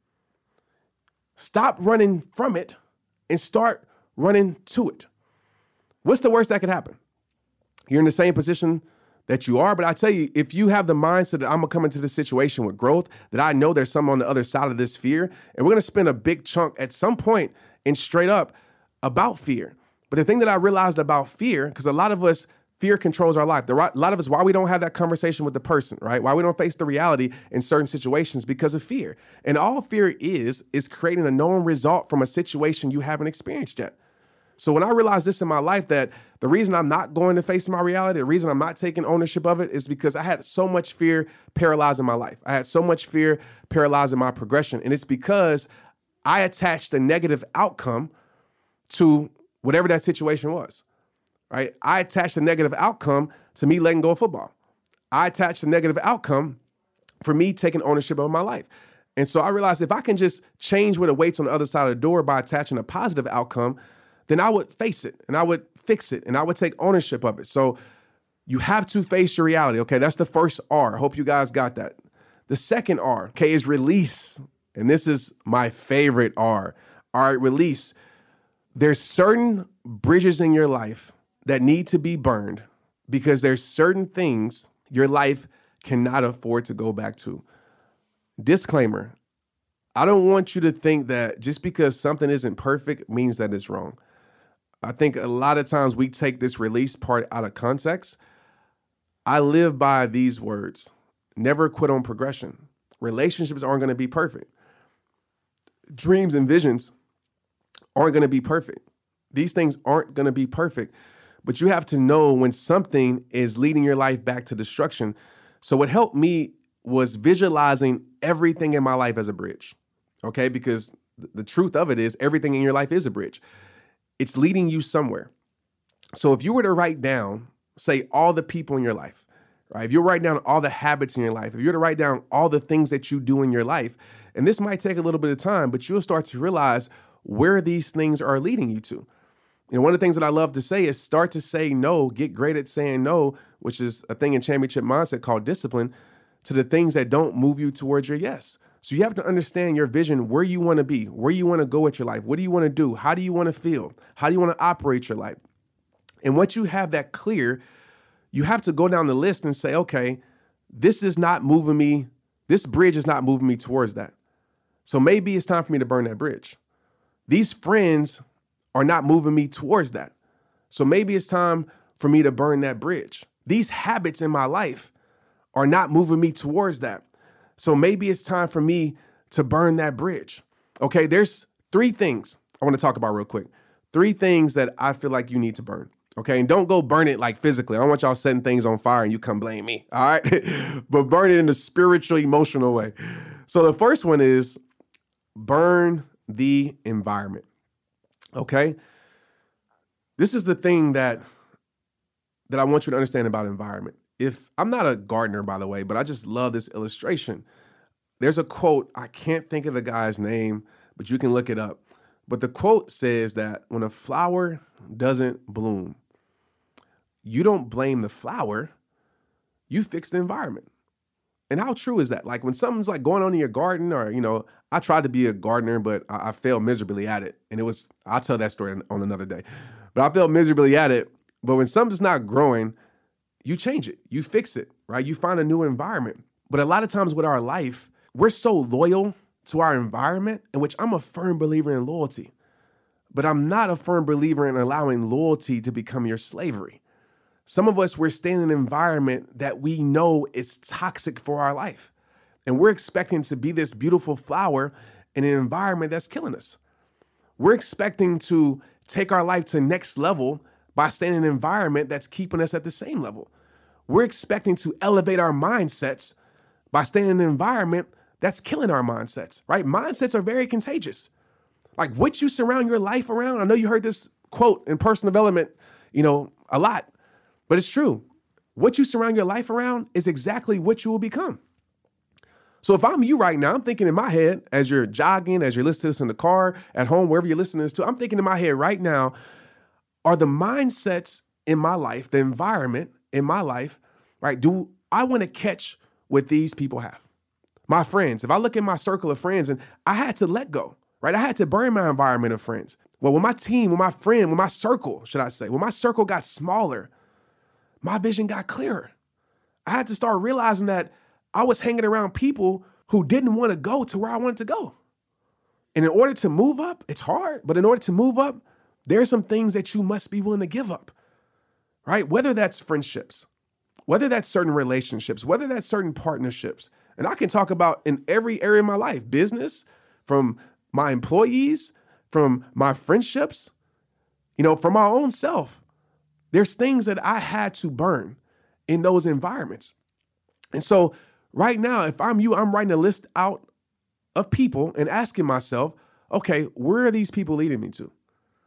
Stop running from it and start running to it. What's the worst that could happen? You're in the same position that you are, but I tell you, if you have the mindset that I'm gonna come into this situation with growth, that I know there's something on the other side of this fear, and we're gonna spend a big chunk at some point and straight up about fear. But the thing that I realized about fear, because a lot of us, fear controls our life. A lot of us, why we don't have that conversation with the person, right? Why we don't face the reality in certain situations because of fear. And all fear is creating a known result from a situation you haven't experienced yet. So when I realized this in my life, that the reason I'm not going to face my reality, the reason I'm not taking ownership of it is because I had so much fear paralyzing my life. I had so much fear paralyzing my progression. And it's because I attached a negative outcome to whatever that situation was, right? I attached a negative outcome to me letting go of football. I attached a negative outcome for me taking ownership of my life. And so I realized if I can just change what awaits on the other side of the door by attaching a positive outcome, then I would face it and I would fix it and I would take ownership of it. So you have to face your reality. Okay, that's the first R. Hope you guys got that. The second R, okay, is release. And this is my favorite R. All right, release. There's certain bridges in your life that need to be burned because there's certain things your life cannot afford to go back to. Disclaimer, I don't want you to think that just because something isn't perfect means that it's wrong. I think a lot of times we take this release part out of context. I live by these words. Never quit on progression. Relationships aren't going to be perfect. Dreams and visions aren't going to be perfect. These things aren't going to be perfect, but you have to know when something is leading your life back to destruction. So what helped me was visualizing everything in my life as a bridge, okay? Because the truth of it is everything in your life is a bridge. It's leading you somewhere. So if you were to write down, say, all the people in your life, right? If you write down all the habits in your life, if you were to write down all the things that you do in your life, and this might take a little bit of time, but you'll start to realize where these things are leading you to. And one of the things that I love to say is start to say no, get great at saying no, which is a thing in championship mindset called discipline, to the things that don't move you towards your yes. So you have to understand your vision, where you want to be, where you want to go with your life. What do you want to do? How do you want to feel? How do you want to operate your life? And once you have that clear, you have to go down the list and say, okay, this is not moving me. This bridge is not moving me towards that. So maybe it's time for me to burn that bridge. These friends are not moving me towards that. So maybe it's time for me to burn that bridge. These habits in my life are not moving me towards that. So maybe it's time for me to burn that bridge. Okay, there's 3 things I want to talk about real quick. 3 things that I feel like you need to burn. Okay, and don't go burn it like physically. I don't want y'all setting things on fire and you come blame me. All right, but burn it in a spiritual, emotional way. So the first one is burn the environment. Okay, this is the thing that I want you to understand about environment. If I'm not a gardener, by the way, but I just love this illustration. There's a quote, I can't think of the guy's name, but you can look it up. But the quote says that when a flower doesn't bloom, you don't blame the flower, you fix the environment. And how true is that? Like when something's like going on in your garden or, I tried to be a gardener, but I failed miserably at it. And I'll tell that story on another day, but I failed miserably at it. But when something's not growing, you change it, you fix it, right? You find a new environment. But a lot of times with our life, we're so loyal to our environment, in which I'm a firm believer in loyalty, but I'm not a firm believer in allowing loyalty to become your slavery. Some of us, we're staying in an environment that we know is toxic for our life. And we're expecting to be this beautiful flower in an environment that's killing us. We're expecting to take our life to the next level by staying in an environment that's keeping us at the same level. We're expecting to elevate our mindsets by staying in an environment that's killing our mindsets, right? Mindsets are very contagious. Like what you surround your life around. I know you heard this quote in personal development, a lot, but it's true. What you surround your life around is exactly what you will become. So if I'm you right now, I'm thinking in my head as you're jogging, as you're listening to this in the car, at home, wherever you're listening to this to, I'm thinking in my head right now, are the mindsets in my life, the environment in my life, right? Do I want to catch what these people have? My friends, if I look at my circle of friends and I had to let go, right? I had to burn my environment of friends. Well, when my team, when my friend, when my circle, should I say, when my circle got smaller, my vision got clearer. I had to start realizing that I was hanging around people who didn't want to go to where I wanted to go. And in order to move up, it's hard, but in order to move up, there are some things that you must be willing to give up, right? Whether that's friendships, whether that's certain relationships, whether that's certain partnerships. And I can talk about in every area of my life, business, from my employees, from my friendships, from my own self. There's things that I had to burn in those environments. And so right now, if I'm you, I'm writing a list out of people and asking myself, okay, where are these people leading me to?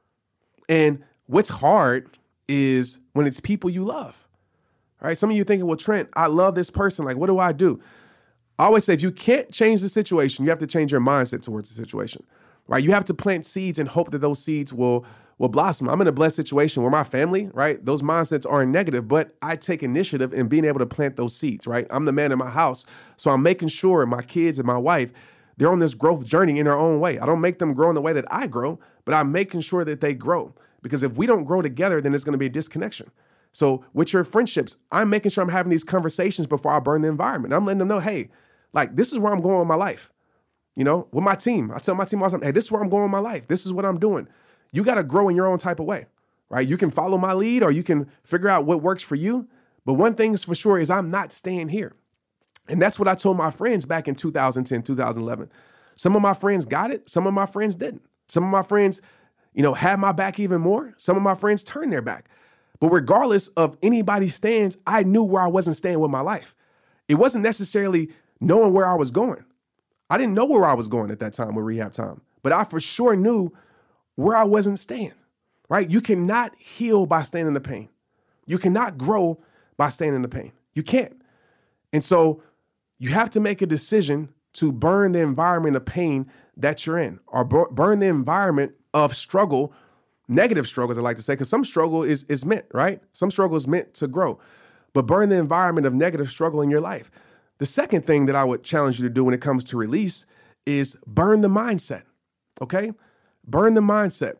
And what's hard is when it's people you love, right? Some of you thinking, well, Trent, I love this person. Like, what do I do? I always say, if you can't change the situation, you have to change your mindset towards the situation, right? You have to plant seeds and hope that those seeds will blossom. I'm in a blessed situation where my family, right? Those mindsets aren't negative, but I take initiative in being able to plant those seeds, right? I'm the man in my house. So I'm making sure my kids and my wife, they're on this growth journey in their own way. I don't make them grow in the way that I grow, but I'm making sure that they grow. Because if we don't grow together, then it's going to be a disconnection. So with your friendships, I'm making sure I'm having these conversations before I burn the environment. I'm letting them know, hey, like, this is where I'm going with my life. You know, with my team, I tell my team all the time, hey, this is where I'm going with my life. This is what I'm doing. You got to grow in your own type of way, right? You can follow my lead or you can figure out what works for you. But one thing is for sure is I'm not staying here. And that's what I told my friends back in 2010, 2011. Some of my friends got it. Some of my friends didn't. Some of my friends, you know, had my back even more. Some of my friends turned their back. But regardless of anybody's stance, I knew where I wasn't staying with my life. It wasn't necessarily knowing where I was going. I didn't know where I was going at that time with rehab time, but I for sure knew where I wasn't staying, right? You cannot heal by staying in the pain. You cannot grow by staying in the pain. You can't. And so you have to make a decision to burn the environment of pain that you're in, or burn the environment of struggle, negative struggle, as I like to say, because some struggle is meant, right? Some struggle is meant to grow, but burn the environment of negative struggle in your life. The second thing that I would challenge you to do when it comes to release is burn the mindset, okay? Burn the mindset.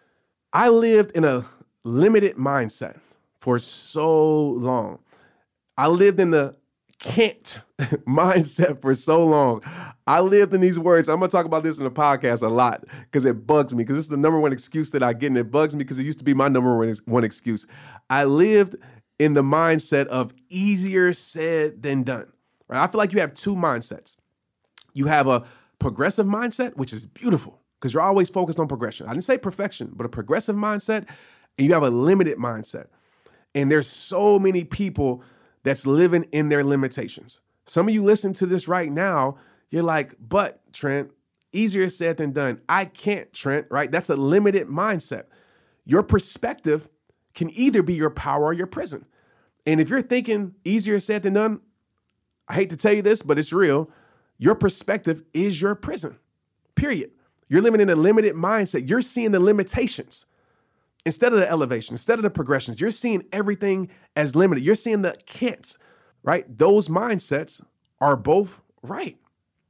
I lived in a limited mindset for so long. I lived in the can't mindset for so long. I lived in these words. I'm going to talk about this in the podcast a lot because it bugs me, because this is the number one excuse that I get, and it bugs me because it used to be my number one excuse. I lived in the mindset of easier said than done. Right? I feel like you have two mindsets. You have a progressive mindset, which is beautiful because you're always focused on progression. I didn't say perfection, but a progressive mindset, and you have a limited mindset. And there's so many people that's living in their limitations. Some of you listen to this right now, you're like, but Trent, easier said than done. I can't, Trent, right? That's a limited mindset. Your perspective can either be your power or your prison. And if you're thinking easier said than done, I hate to tell you this, but it's real. Your perspective is your prison, period. You're living in a limited mindset. You're seeing the limitations instead of the elevation, instead of the progressions. You're seeing everything as limited. You're seeing the can'ts, right? Those mindsets are both right.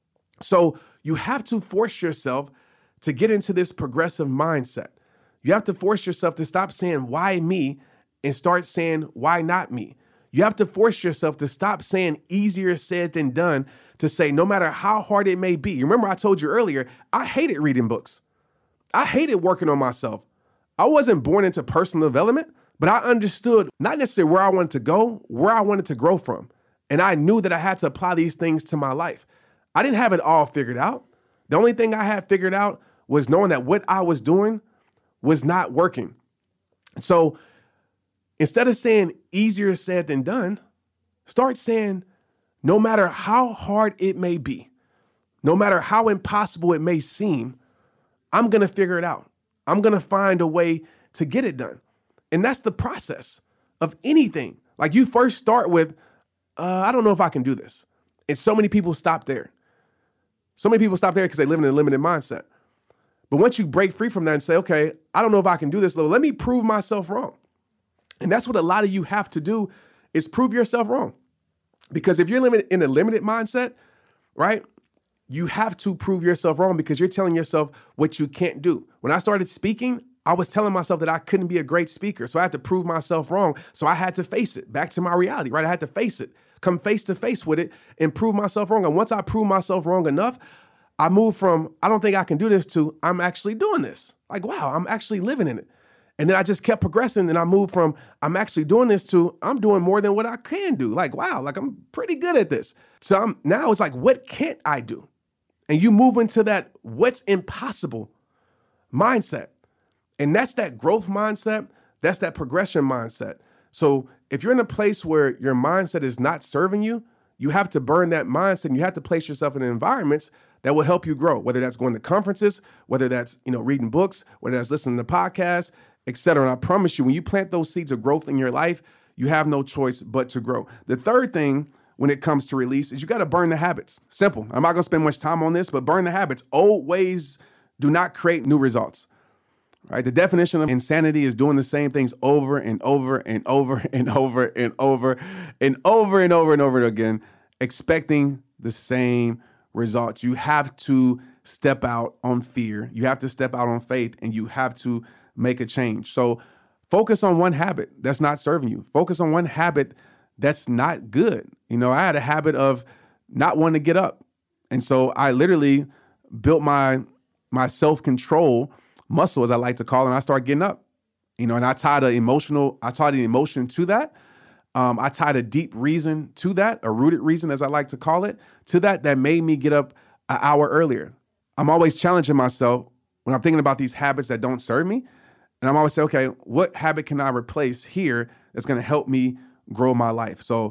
So you have to force yourself to get into this progressive mindset. You have to force yourself to stop saying, why me, and start saying, why not me? You have to force yourself to stop saying easier said than done, to say no matter how hard it may be. You remember I told you earlier, I hated reading books. I hated working on myself. I wasn't born into personal development, but I understood not necessarily where I wanted to go, where I wanted to grow from. And I knew that I had to apply these things to my life. I didn't have it all figured out. The only thing I had figured out was knowing that what I was doing was not working. So instead of saying easier said than done, start saying, no matter how hard it may be, no matter how impossible it may seem, I'm going to figure it out. I'm going to find a way to get it done. And that's the process of anything. Like you first start with, I don't know if I can do this. And so many people stop there. So many people stop there because they live in a limited mindset. But once you break free from that and say, okay, I don't know if I can do this, let me prove myself wrong. And that's what a lot of you have to do, is prove yourself wrong. Because if you're in a limited mindset, right, you have to prove yourself wrong because you're telling yourself what you can't do. When I started speaking, I was telling myself that I couldn't be a great speaker. So I had to prove myself wrong. So I had to face it back to my reality, right? I had to face it, come face to face with it and prove myself wrong. And once I proved myself wrong enough, I moved from, I don't think I can do this, to I'm actually doing this. Like, wow, I'm actually living in it. And then I just kept progressing, and I moved from I'm actually doing this to I'm doing more than what I can do. Like, wow, like I'm pretty good at this. So now it's like, what can't I do? And you move into that what's impossible mindset. And that's that growth mindset. That's that progression mindset. So if you're in a place where your mindset is not serving you, you have to burn that mindset, and you have to place yourself in environments that will help you grow, whether that's going to conferences, whether that's, reading books, whether that's listening to podcasts, etc. And I promise you, when you plant those seeds of growth in your life, you have no choice but to grow. The third thing when it comes to release is you got to burn the habits. Simple. I'm not going to spend much time on this, but burn the habits. Old ways do not create new results. Right? The definition of insanity is doing the same things over and over and over and over and over and over and over and over again, expecting the same results. You have to step out on fear. You have to step out on faith, and you have to make a change. So focus on one habit that's not serving you. Focus on one habit that's not good. You know, I had a habit of not wanting to get up. And so I literally built my self-control muscle, as I like to call it, and I started getting up. You know, and I tied an emotion to that. I tied a deep reason to that, a rooted reason, as I like to call it, to that made me get up an hour earlier. I'm always challenging myself when I'm thinking about these habits that don't serve me. And I'm always saying, okay, what habit can I replace here that's going to help me grow my life? So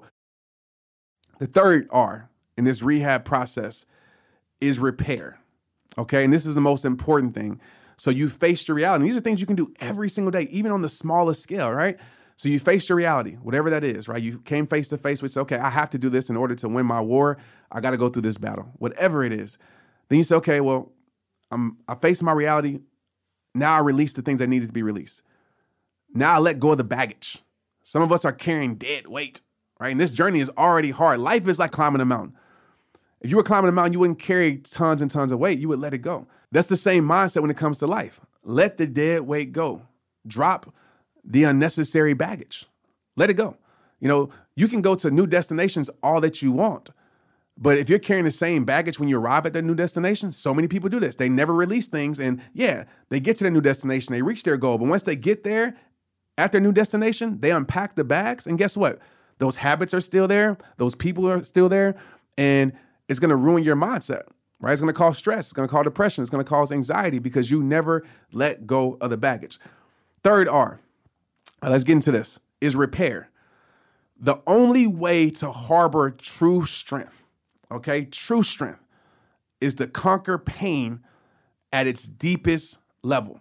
the third R in this rehab process is repair. Okay. And this is the most important thing. So you faced your reality. And these are things you can do every single day, even on the smallest scale, right? So you faced your reality, whatever that is, right? You came face to face with, okay, I have to do this in order to win my war. I got to go through this battle, whatever it is. Then you say, okay, well, I faced my reality. Now I release the things that needed to be released. Now I let go of the baggage. Some of us are carrying dead weight, right? And this journey is already hard. Life is like climbing a mountain. If you were climbing a mountain, you wouldn't carry tons and tons of weight. You would let it go. That's the same mindset when it comes to life. Let the dead weight go. Drop the unnecessary baggage. Let it go. You know, you can go to new destinations all that you want. But if you're carrying the same baggage when you arrive at that new destination, so many people do this. They never release things. And yeah, they get to their new destination. They reach their goal. But once they get there at their new destination, they unpack the bags. And guess what? Those habits are still there. Those people are still there. And it's going to ruin your mindset, right? It's going to cause stress. It's going to cause depression. It's going to cause anxiety because you never let go of the baggage. Third R, let's get into this, is repair. The only way to harbor true strength, okay, true strength, is to conquer pain at its deepest level,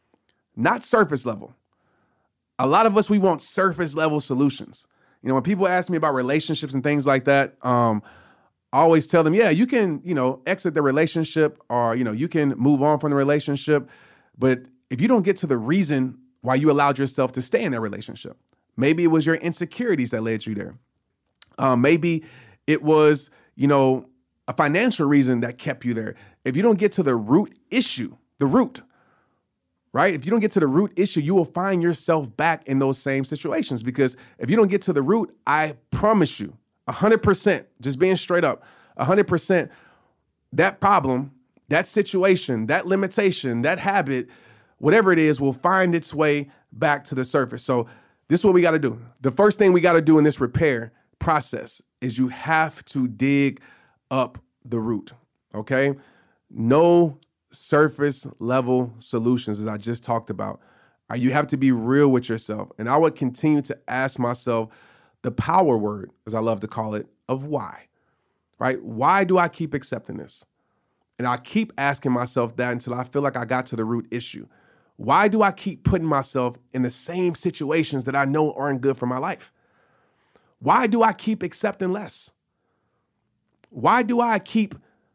not surface level. A lot of us, we want surface level solutions. You know, when people ask me about relationships and things like that, I always tell them, yeah, you can, exit the relationship or, you can move on from the relationship. But if you don't get to the reason why you allowed yourself to stay in that relationship, maybe it was your insecurities that led you there. Maybe it was, a financial reason that kept you there. If you don't get to the root issue, right? If you don't get to the root issue, you will find yourself back in those same situations. Because if you don't get to the root, I promise you, 100%, just being straight up, 100%, that problem, that situation, that limitation, that habit, whatever it is, will find its way back to the surface. So this is what we got to do. The first thing we got to do in this repair process is you have to dig up the root, okay? No surface level solutions, as I just talked about. You have to be real with yourself. And I would continue to ask myself the power word, as I love to call it, of why, right? Why do I keep accepting this? And I keep asking myself that until I feel like I got to the root issue. Why do I keep putting myself in the same situations that I know aren't good for my life? Why do I keep accepting less? Why do I keep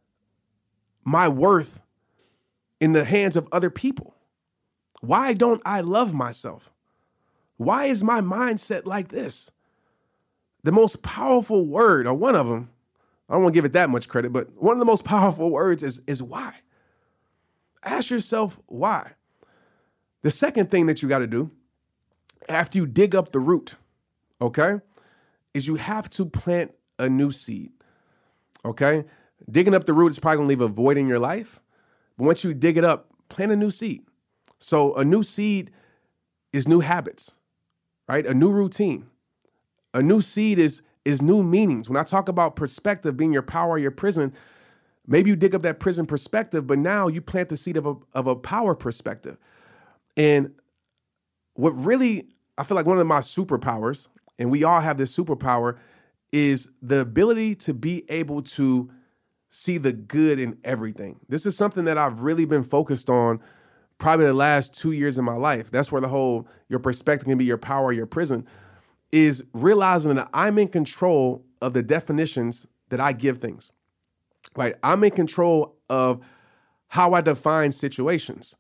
my worth in the hands of other people? Why don't I love myself? Why is my mindset like this? The most powerful word, or one of them, I don't want to give it that much credit, but one of the most powerful words is why. Ask yourself why. The second thing that you got to do after you dig up the root, okay, is you have to plant a new seed, okay? Digging up the root is probably going to leave a void in your life, but once you dig it up, plant a new seed. So a new seed is new habits, right? A new routine. A new seed is new meanings. When I talk about perspective being your power, your prison, maybe you dig up that prison perspective, but now you plant the seed of a power perspective. And what really, I feel like one of my superpowers, and we all have this superpower, is the ability to be able to see the good in everything. This is something that I've really been focused on probably the last 2 years in my life. That's where your perspective can be your power, your prison, is realizing that I'm in control of the definitions that I give things, right? I'm in control of how I define situations.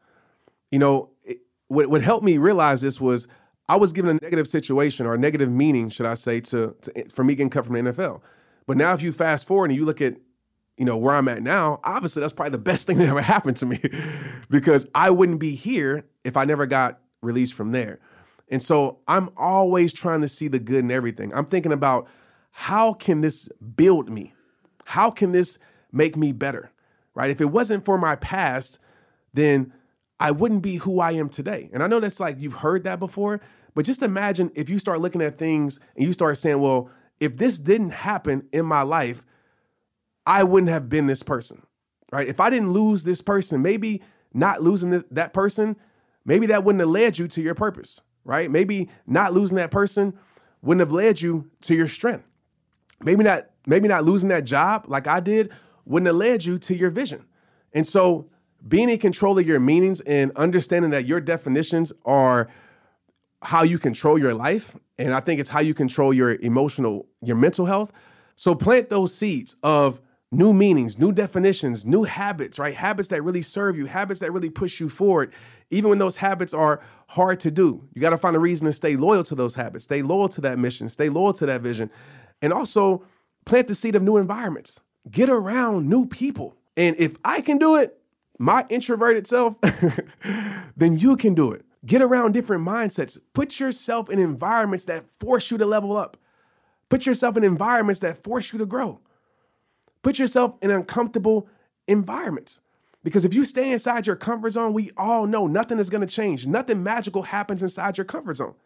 What helped me realize this was I was given a negative situation or a negative meaning, should I say, for me getting cut from the NFL. But now if you fast forward and you look at, where I'm at now, obviously that's probably the best thing that ever happened to me because I wouldn't be here if I never got released from there. And so I'm always trying to see the good in everything. I'm thinking about how can this build me? How can this make me better, right? If it wasn't for my past, then I wouldn't be who I am today. And I know that's like you've heard that before, but just imagine if you start looking at things and you start saying, well, if this didn't happen in my life, I wouldn't have been this person, right? If I didn't lose this person, maybe not losing that person, maybe that wouldn't have led you to your purpose, right? Maybe not losing that person wouldn't have led you to your strength. Maybe not losing that job like I did wouldn't have led you to your vision. And so being in control of your meanings and understanding that your definitions are how you control your life. And I think it's how you control your mental health. So plant those seeds of new meanings, new definitions, new habits, right? Habits that really serve you, habits that really push you forward. Even when those habits are hard to do, you got to find a reason to stay loyal to those habits, stay loyal to that mission, stay loyal to that vision. And also plant the seed of new environments. Get around new people. And if I can do it, my introverted self, then you can do it. Get around different mindsets. Put yourself in environments that force you to level up. Put yourself in environments that force you to grow. Put yourself in uncomfortable environments. Because if you stay inside your comfort zone, we all know nothing is going to change. Nothing magical happens inside your comfort zone.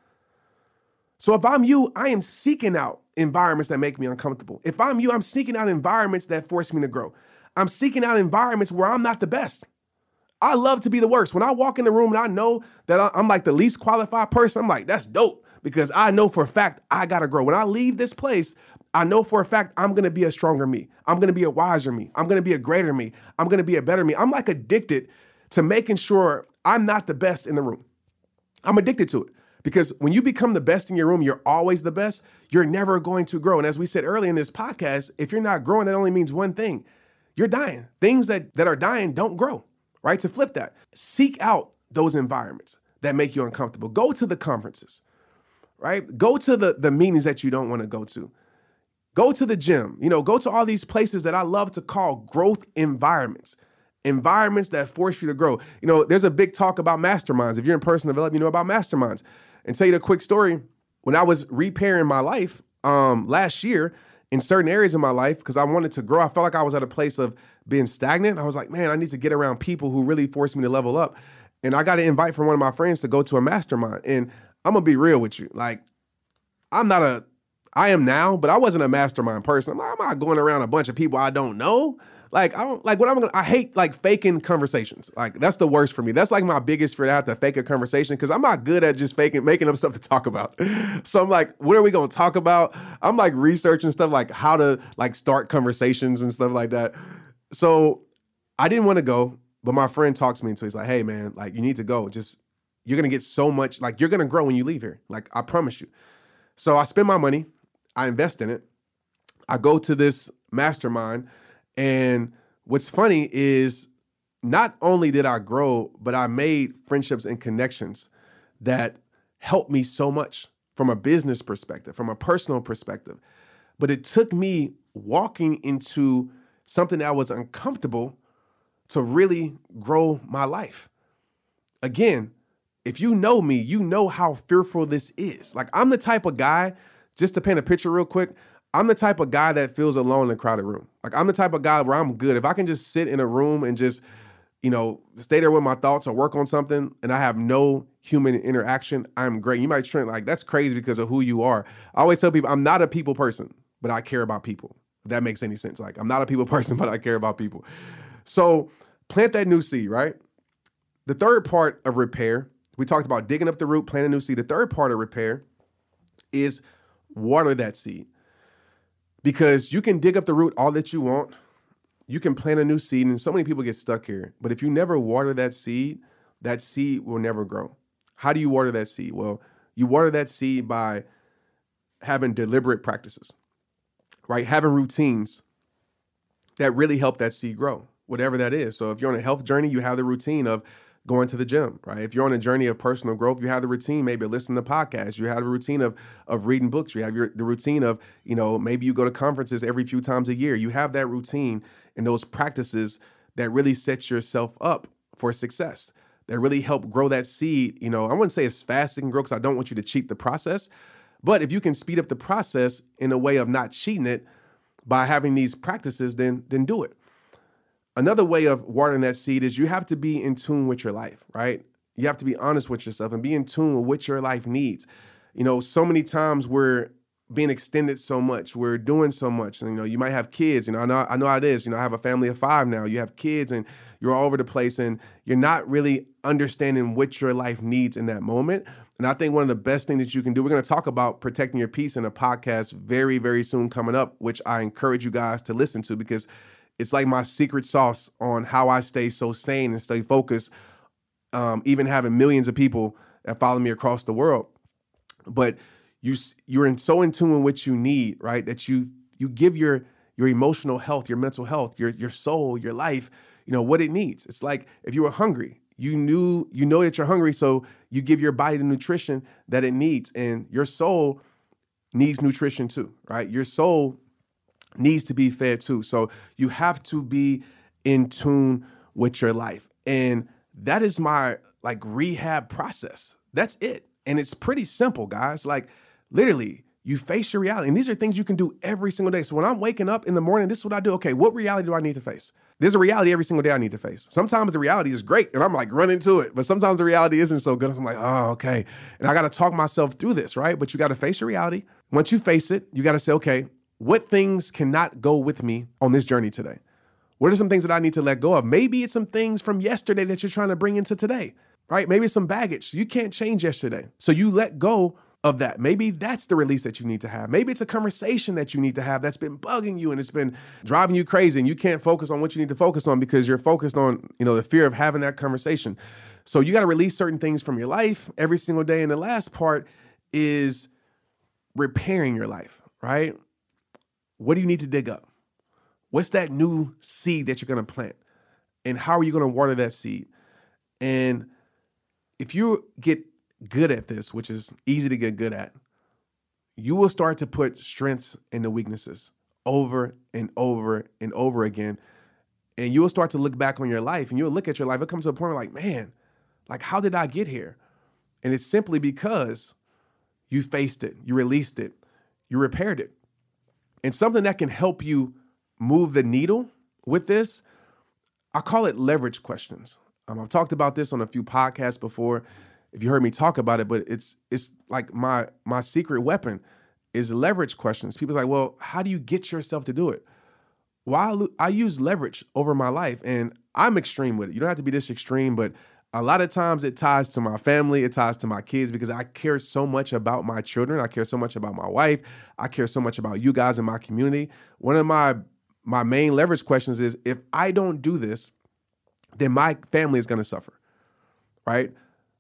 So if I'm you, I am seeking out environments that make me uncomfortable. If I'm you, I'm seeking out environments that force me to grow. I'm seeking out environments where I'm not the best. I love to be the worst. When I walk in the room and I know that I'm like the least qualified person, I'm like, that's dope because I know for a fact I got to grow. When I leave this place, I know for a fact I'm going to be a stronger me. I'm going to be a wiser me. I'm going to be a greater me. I'm going to be a better me. I'm like addicted to making sure I'm not the best in the room. I'm addicted to it because when you become the best in your room, you're always the best. You're never going to grow. And as we said earlier in this podcast, if you're not growing, that only means one thing. You're dying. Things that are dying don't grow, right? To flip that, seek out those environments that make you uncomfortable. Go to the conferences, right? Go to the meetings that you don't want to go to. Go to the gym, go to all these places that I love to call growth environments that force you to grow. There's a big talk about masterminds. If you're in personal development, you know about masterminds. And tell you the quick story, when I was repairing my life last year in certain areas of my life, because I wanted to grow, I felt like I was at a place of being stagnant. I was like, man, I need to get around people who really force me to level up. And I got an invite from one of my friends to go to a mastermind. And I'm going to be real with you. Like, I am now, but I wasn't a mastermind person. I'm not going around a bunch of people I don't know. Like, I hate like faking conversations. Like, that's the worst for me. That's like my biggest fear, to have to fake a conversation because I'm not good at just making up stuff to talk about. So I'm like, what are we going to talk about? I'm like researching stuff like how to like start conversations and stuff like that. So I didn't want to go, but my friend talks me into it. He's like, hey man, like you need to go. You're going to get so much, like you're going to grow when you leave here. Like, I promise you. So I spend my money. I invest in it. I go to this mastermind. And what's funny is not only did I grow, but I made friendships and connections that helped me so much from a business perspective, from a personal perspective. But it took me walking into something that was uncomfortable to really grow my life. Again, if you know me, you know how fearful this is. Like, I'm the type of guy, just to paint a picture real quick, I'm the type of guy that feels alone in a crowded room. Like, I'm the type of guy where I'm good. If I can just sit in a room and just, stay there with my thoughts or work on something and I have no human interaction, I'm great. You might think like, that's crazy because of who you are. I always tell people I'm not a people person, but I care about people. If that makes any sense. Like, I'm not a people person, but I care about people. So plant that new seed, right? The third part of repair, we talked about digging up the root, planting a new seed. The third part of repair is water that seed. Because you can dig up the root all that you want. You can plant a new seed, and so many people get stuck here. But if you never water that seed will never grow. How do you water that seed? Well, you water that seed by having deliberate practices, right? Having routines that really help that seed grow, whatever that is. So if you're on a health journey, you have the routine of going to the gym, right? If you're on a journey of personal growth, you have the routine, maybe listening to podcasts. You have the routine of reading books. You have the routine of, maybe you go to conferences every few times a year. You have that routine and those practices that really set yourself up for success, that really help grow that seed. I wouldn't say as fast as it can grow because I don't want you to cheat the process. But if you can speed up the process in a way of not cheating it by having these practices, then do it. Another way of watering that seed is you have to be in tune with your life, right? You have to be honest with yourself and be in tune with what your life needs. So many times we're being extended so much. We're doing so much. You might have kids. I know how it is. I have a family of 5 now. You have kids and you're all over the place and you're not really understanding what your life needs in that moment. And I think one of the best things that you can do, we're going to talk about protecting your peace in a podcast very, very soon coming up, which I encourage you guys to listen to because it's like my secret sauce on how I stay so sane and stay focused, even having millions of people that follow me across the world. But you're so in tune with what you need, right? That you give your emotional health, your mental health, your soul, your life, what it needs. It's like if you were hungry, you know that you're hungry, so you give your body the nutrition that it needs, and your soul needs nutrition too, right? Your soul needs to be fed too. So you have to be in tune with your life. And that is my rehab process. That's it. And it's pretty simple, guys. Literally, you face your reality. And these are things you can do every single day. So when I'm waking up in the morning, this is what I do. Okay, what reality do I need to face? There's a reality every single day I need to face. Sometimes the reality is great and I'm running to it. But sometimes the reality isn't so good. I'm oh, okay. And I got to talk myself through this, right? But you got to face your reality. Once you face it, you got to say, okay, what things cannot go with me on this journey today? What are some things that I need to let go of? Maybe it's some things from yesterday that you're trying to bring into today, right? Maybe it's some baggage. You can't change yesterday. So you let go of that. Maybe that's the release that you need to have. Maybe it's a conversation that you need to have that's been bugging you and it's been driving you crazy and you can't focus on what you need to focus on because you're focused on, the fear of having that conversation. So you got to release certain things from your life every single day. And the last part is repairing your life, right? What do you need to dig up? What's that new seed that you're going to plant? And how are you going to water that seed? And if you get good at this, which is easy to get good at, you will start to put strengths into weaknesses over and over and over again. And you will start to look back on your life and you'll look at your life. It comes to a point where man, how did I get here? And it's simply because you faced it, you released it, you repaired it. And something that can help you move the needle with this, I call it leverage questions. I've talked about this on a few podcasts before, if you heard me talk about it, but it's like my secret weapon is leverage questions. People are well, how do you get yourself to do it? Well, I use leverage over my life and I'm extreme with it. You don't have to be this extreme, but a lot of times it ties to my family, it ties to my kids because I care so much about my children. I care so much about my wife. I care so much about you guys in my community. One of my main leverage questions is if I don't do this, then my family is going to suffer, right?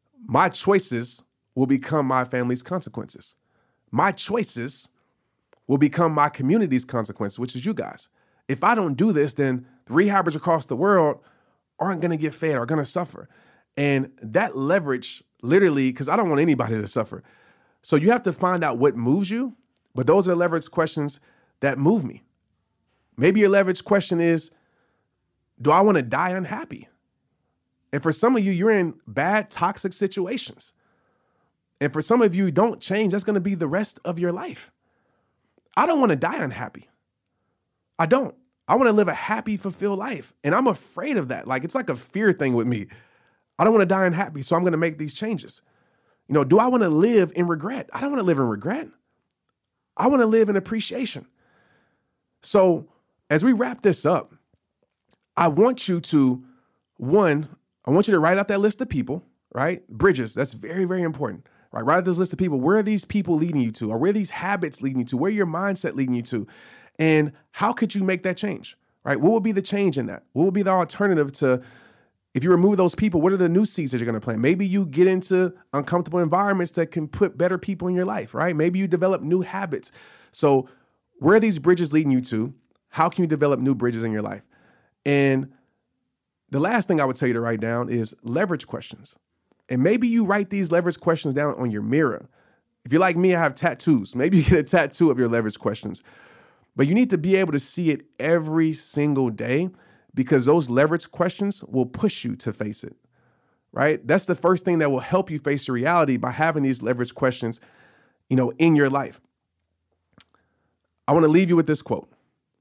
My choices will become my family's consequences. My choices will become my community's consequences, which is you guys. If I don't do this, then the rehabbers across the world aren't going to get fed, are going to suffer. And that leverage, literally, because I don't want anybody to suffer. So you have to find out what moves you, but those are leverage questions that move me. Maybe your leverage question is, do I want to die unhappy? And for some of you, you're in bad, toxic situations. And for some of you, don't change. That's going to be the rest of your life. I don't want to die unhappy. I don't. I want to live a happy, fulfilled life. And I'm afraid of that. It's like a fear thing with me. I don't want to die unhappy, so I'm going to make these changes. Do I want to live in regret? I don't want to live in regret. I want to live in appreciation. So as we wrap this up, I want you to, I want you to write out that list of people, right? Bridges, that's very, very important, right? Write out this list of people. Where are these people leading you to? Or where are these habits leading you to? Where are your mindset leading you to? And how could you make that change, right? What will be the change in that? What will be the alternative to, if you remove those people, what are the new seeds that you're going to plant? Maybe you get into uncomfortable environments that can put better people in your life, right? Maybe you develop new habits. So Where are these bridges leading you to? How can you develop new bridges in your life? And the last thing I would tell you to write down is leverage questions. And maybe you write these leverage questions down on your mirror. If you're like me, I have tattoos. Maybe you get a tattoo of your leverage questions. But you need to be able to see it every single day, because those leverage questions will push you to face it, right? That's the first thing that will help you face your reality, by having these leverage questions, in your life. I want to leave you with this quote.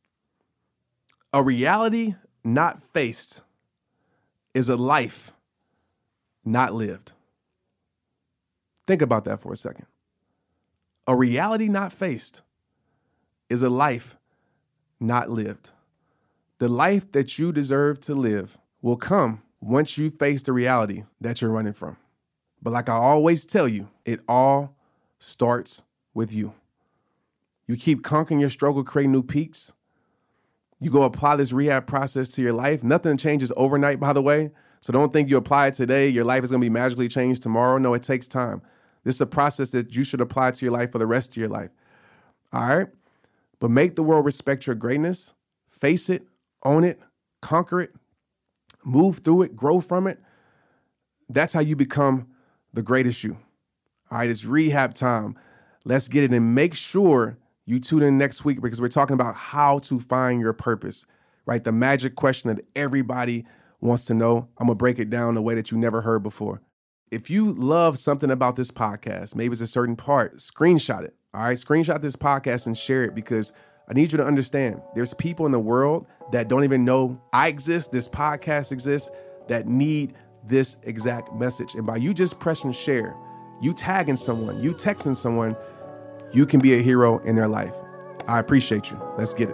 A reality not faced is a life not lived. Think about that for a second. A reality not faced is a life not lived. The life that you deserve to live will come once you face the reality that you're running from. But like I always tell you, it all starts with you. You keep conquering your struggle, creating new peaks. You go apply this rehab process to your life. Nothing changes overnight, by the way. So don't think you apply it today, your life is going to be magically changed tomorrow. No, it takes time. This is a process that you should apply to your life for the rest of your life. All right? But make the world respect your greatness. Face it, own it, conquer it, move through it, grow from it. That's how you become the greatest you. All right, it's rehab time. Let's get it, and make sure you tune in next week, because we're talking about how to find your purpose, right? The magic question that everybody wants to know. I'm going to break it down in a way that you never heard before. If you love something about this podcast, maybe it's a certain part, screenshot it. All right, screenshot this podcast and share it, because I need you to understand there's people in the world that don't even know I exist, this podcast exists, that need this exact message. And by you just pressing share, you tagging someone, you texting someone, you can be a hero in their life. I appreciate you. Let's get it.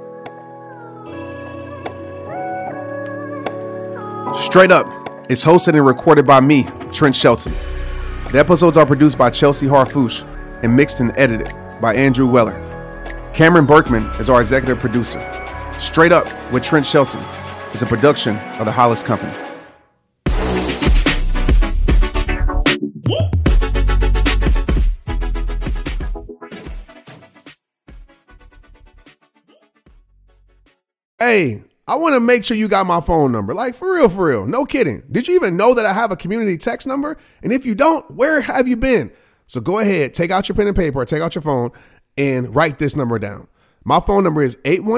Straight Up is hosted and recorded by me, Trent Shelton. The episodes are produced by Chelsea Harfouche and mixed and edited by Andrew Weller. Cameron Berkman is our executive producer. Straight Up with Trent Shelton is a production of the Hollis Company. Hey, I want to make sure you got my phone number. Like, for real. No kidding. Did you even know that I have a community text number? And if you don't, where have you been? So go ahead, take out your pen and paper, or take out your phone and write this number down. My phone number is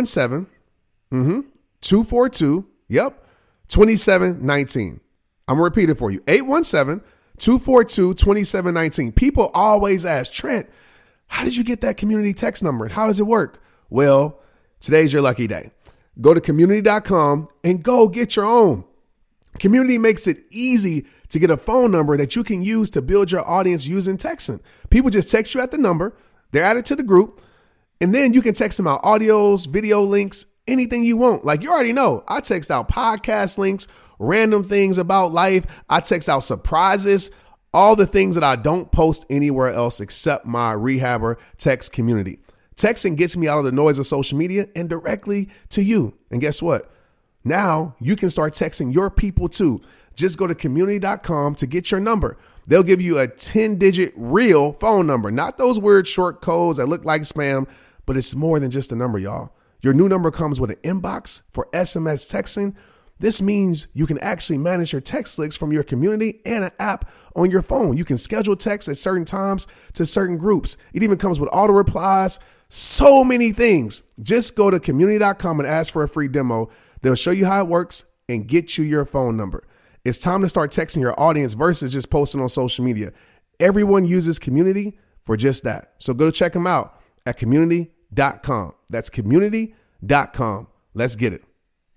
817-242-2719. I'm going to repeat it for you. 817-242-2719. People always ask, Trent, how did you get that community text number? And how does it work? Well, today's your lucky day. Go to community.com and go get your own. Community makes it easy to get a phone number that you can use to build your audience using texting. People just text you at the number, they're added to the group, and then you can text them out audios, video links, anything you want. Like you already know, I text out podcast links, random things about life. I text out surprises, all the things that I don't post anywhere else except my Rehabber text community. Texting gets me out of the noise of social media and directly to you. And guess what? Now you can start texting your people too. Just go to community.com to get your number. They'll give you a 10-digit real phone number, not those weird short codes that look like spam, but it's more than just a number, y'all. Your new number comes with an inbox for SMS texting. This means you can actually manage your text links from your community and an app on your phone. You can schedule texts at certain times to certain groups. It even comes with auto replies. So many things. Just go to community.com and ask for a free demo. They'll show you how it works and get you your phone number. It's time to start texting your audience versus just posting on social media. Everyone uses Community for just that. So go check them out at community.com. That's community.com. Let's get it.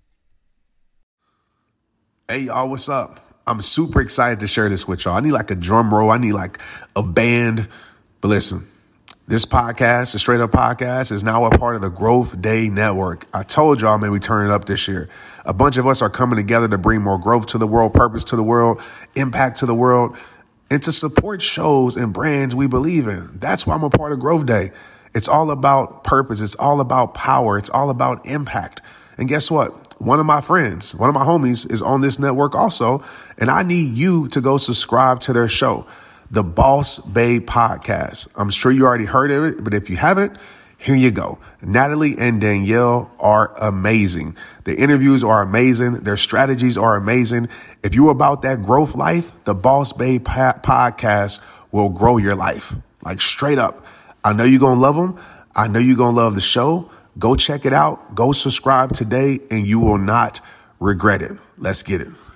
Hey, y'all, what's up? I'm super excited to share this with y'all. I need like a drum roll. I need like a band. But listen, this podcast, the Straight Up Podcast, is now a part of the Growth Day Network. I told y'all, man, we turn it up this year. A bunch of us are coming together to bring more growth to the world, purpose to the world, impact to the world, and to support shows and brands we believe in. That's why I'm a part of Growth Day. It's all about purpose. It's all about power. It's all about impact. And guess what? One of my friends, one of my homies is on this network also, and I need you to go subscribe to their show, the Boss Babe Podcast. I'm sure you already heard of it, but if you haven't, Here you go. Natalie and Danielle are amazing. The interviews are amazing. Their strategies are amazing. If you're about that growth life, the Boss Babe podcast will grow your life. Like straight up. I know you're going to love them. I know you're going to love the show. Go check it out. Go subscribe today and you will not regret it. Let's get it.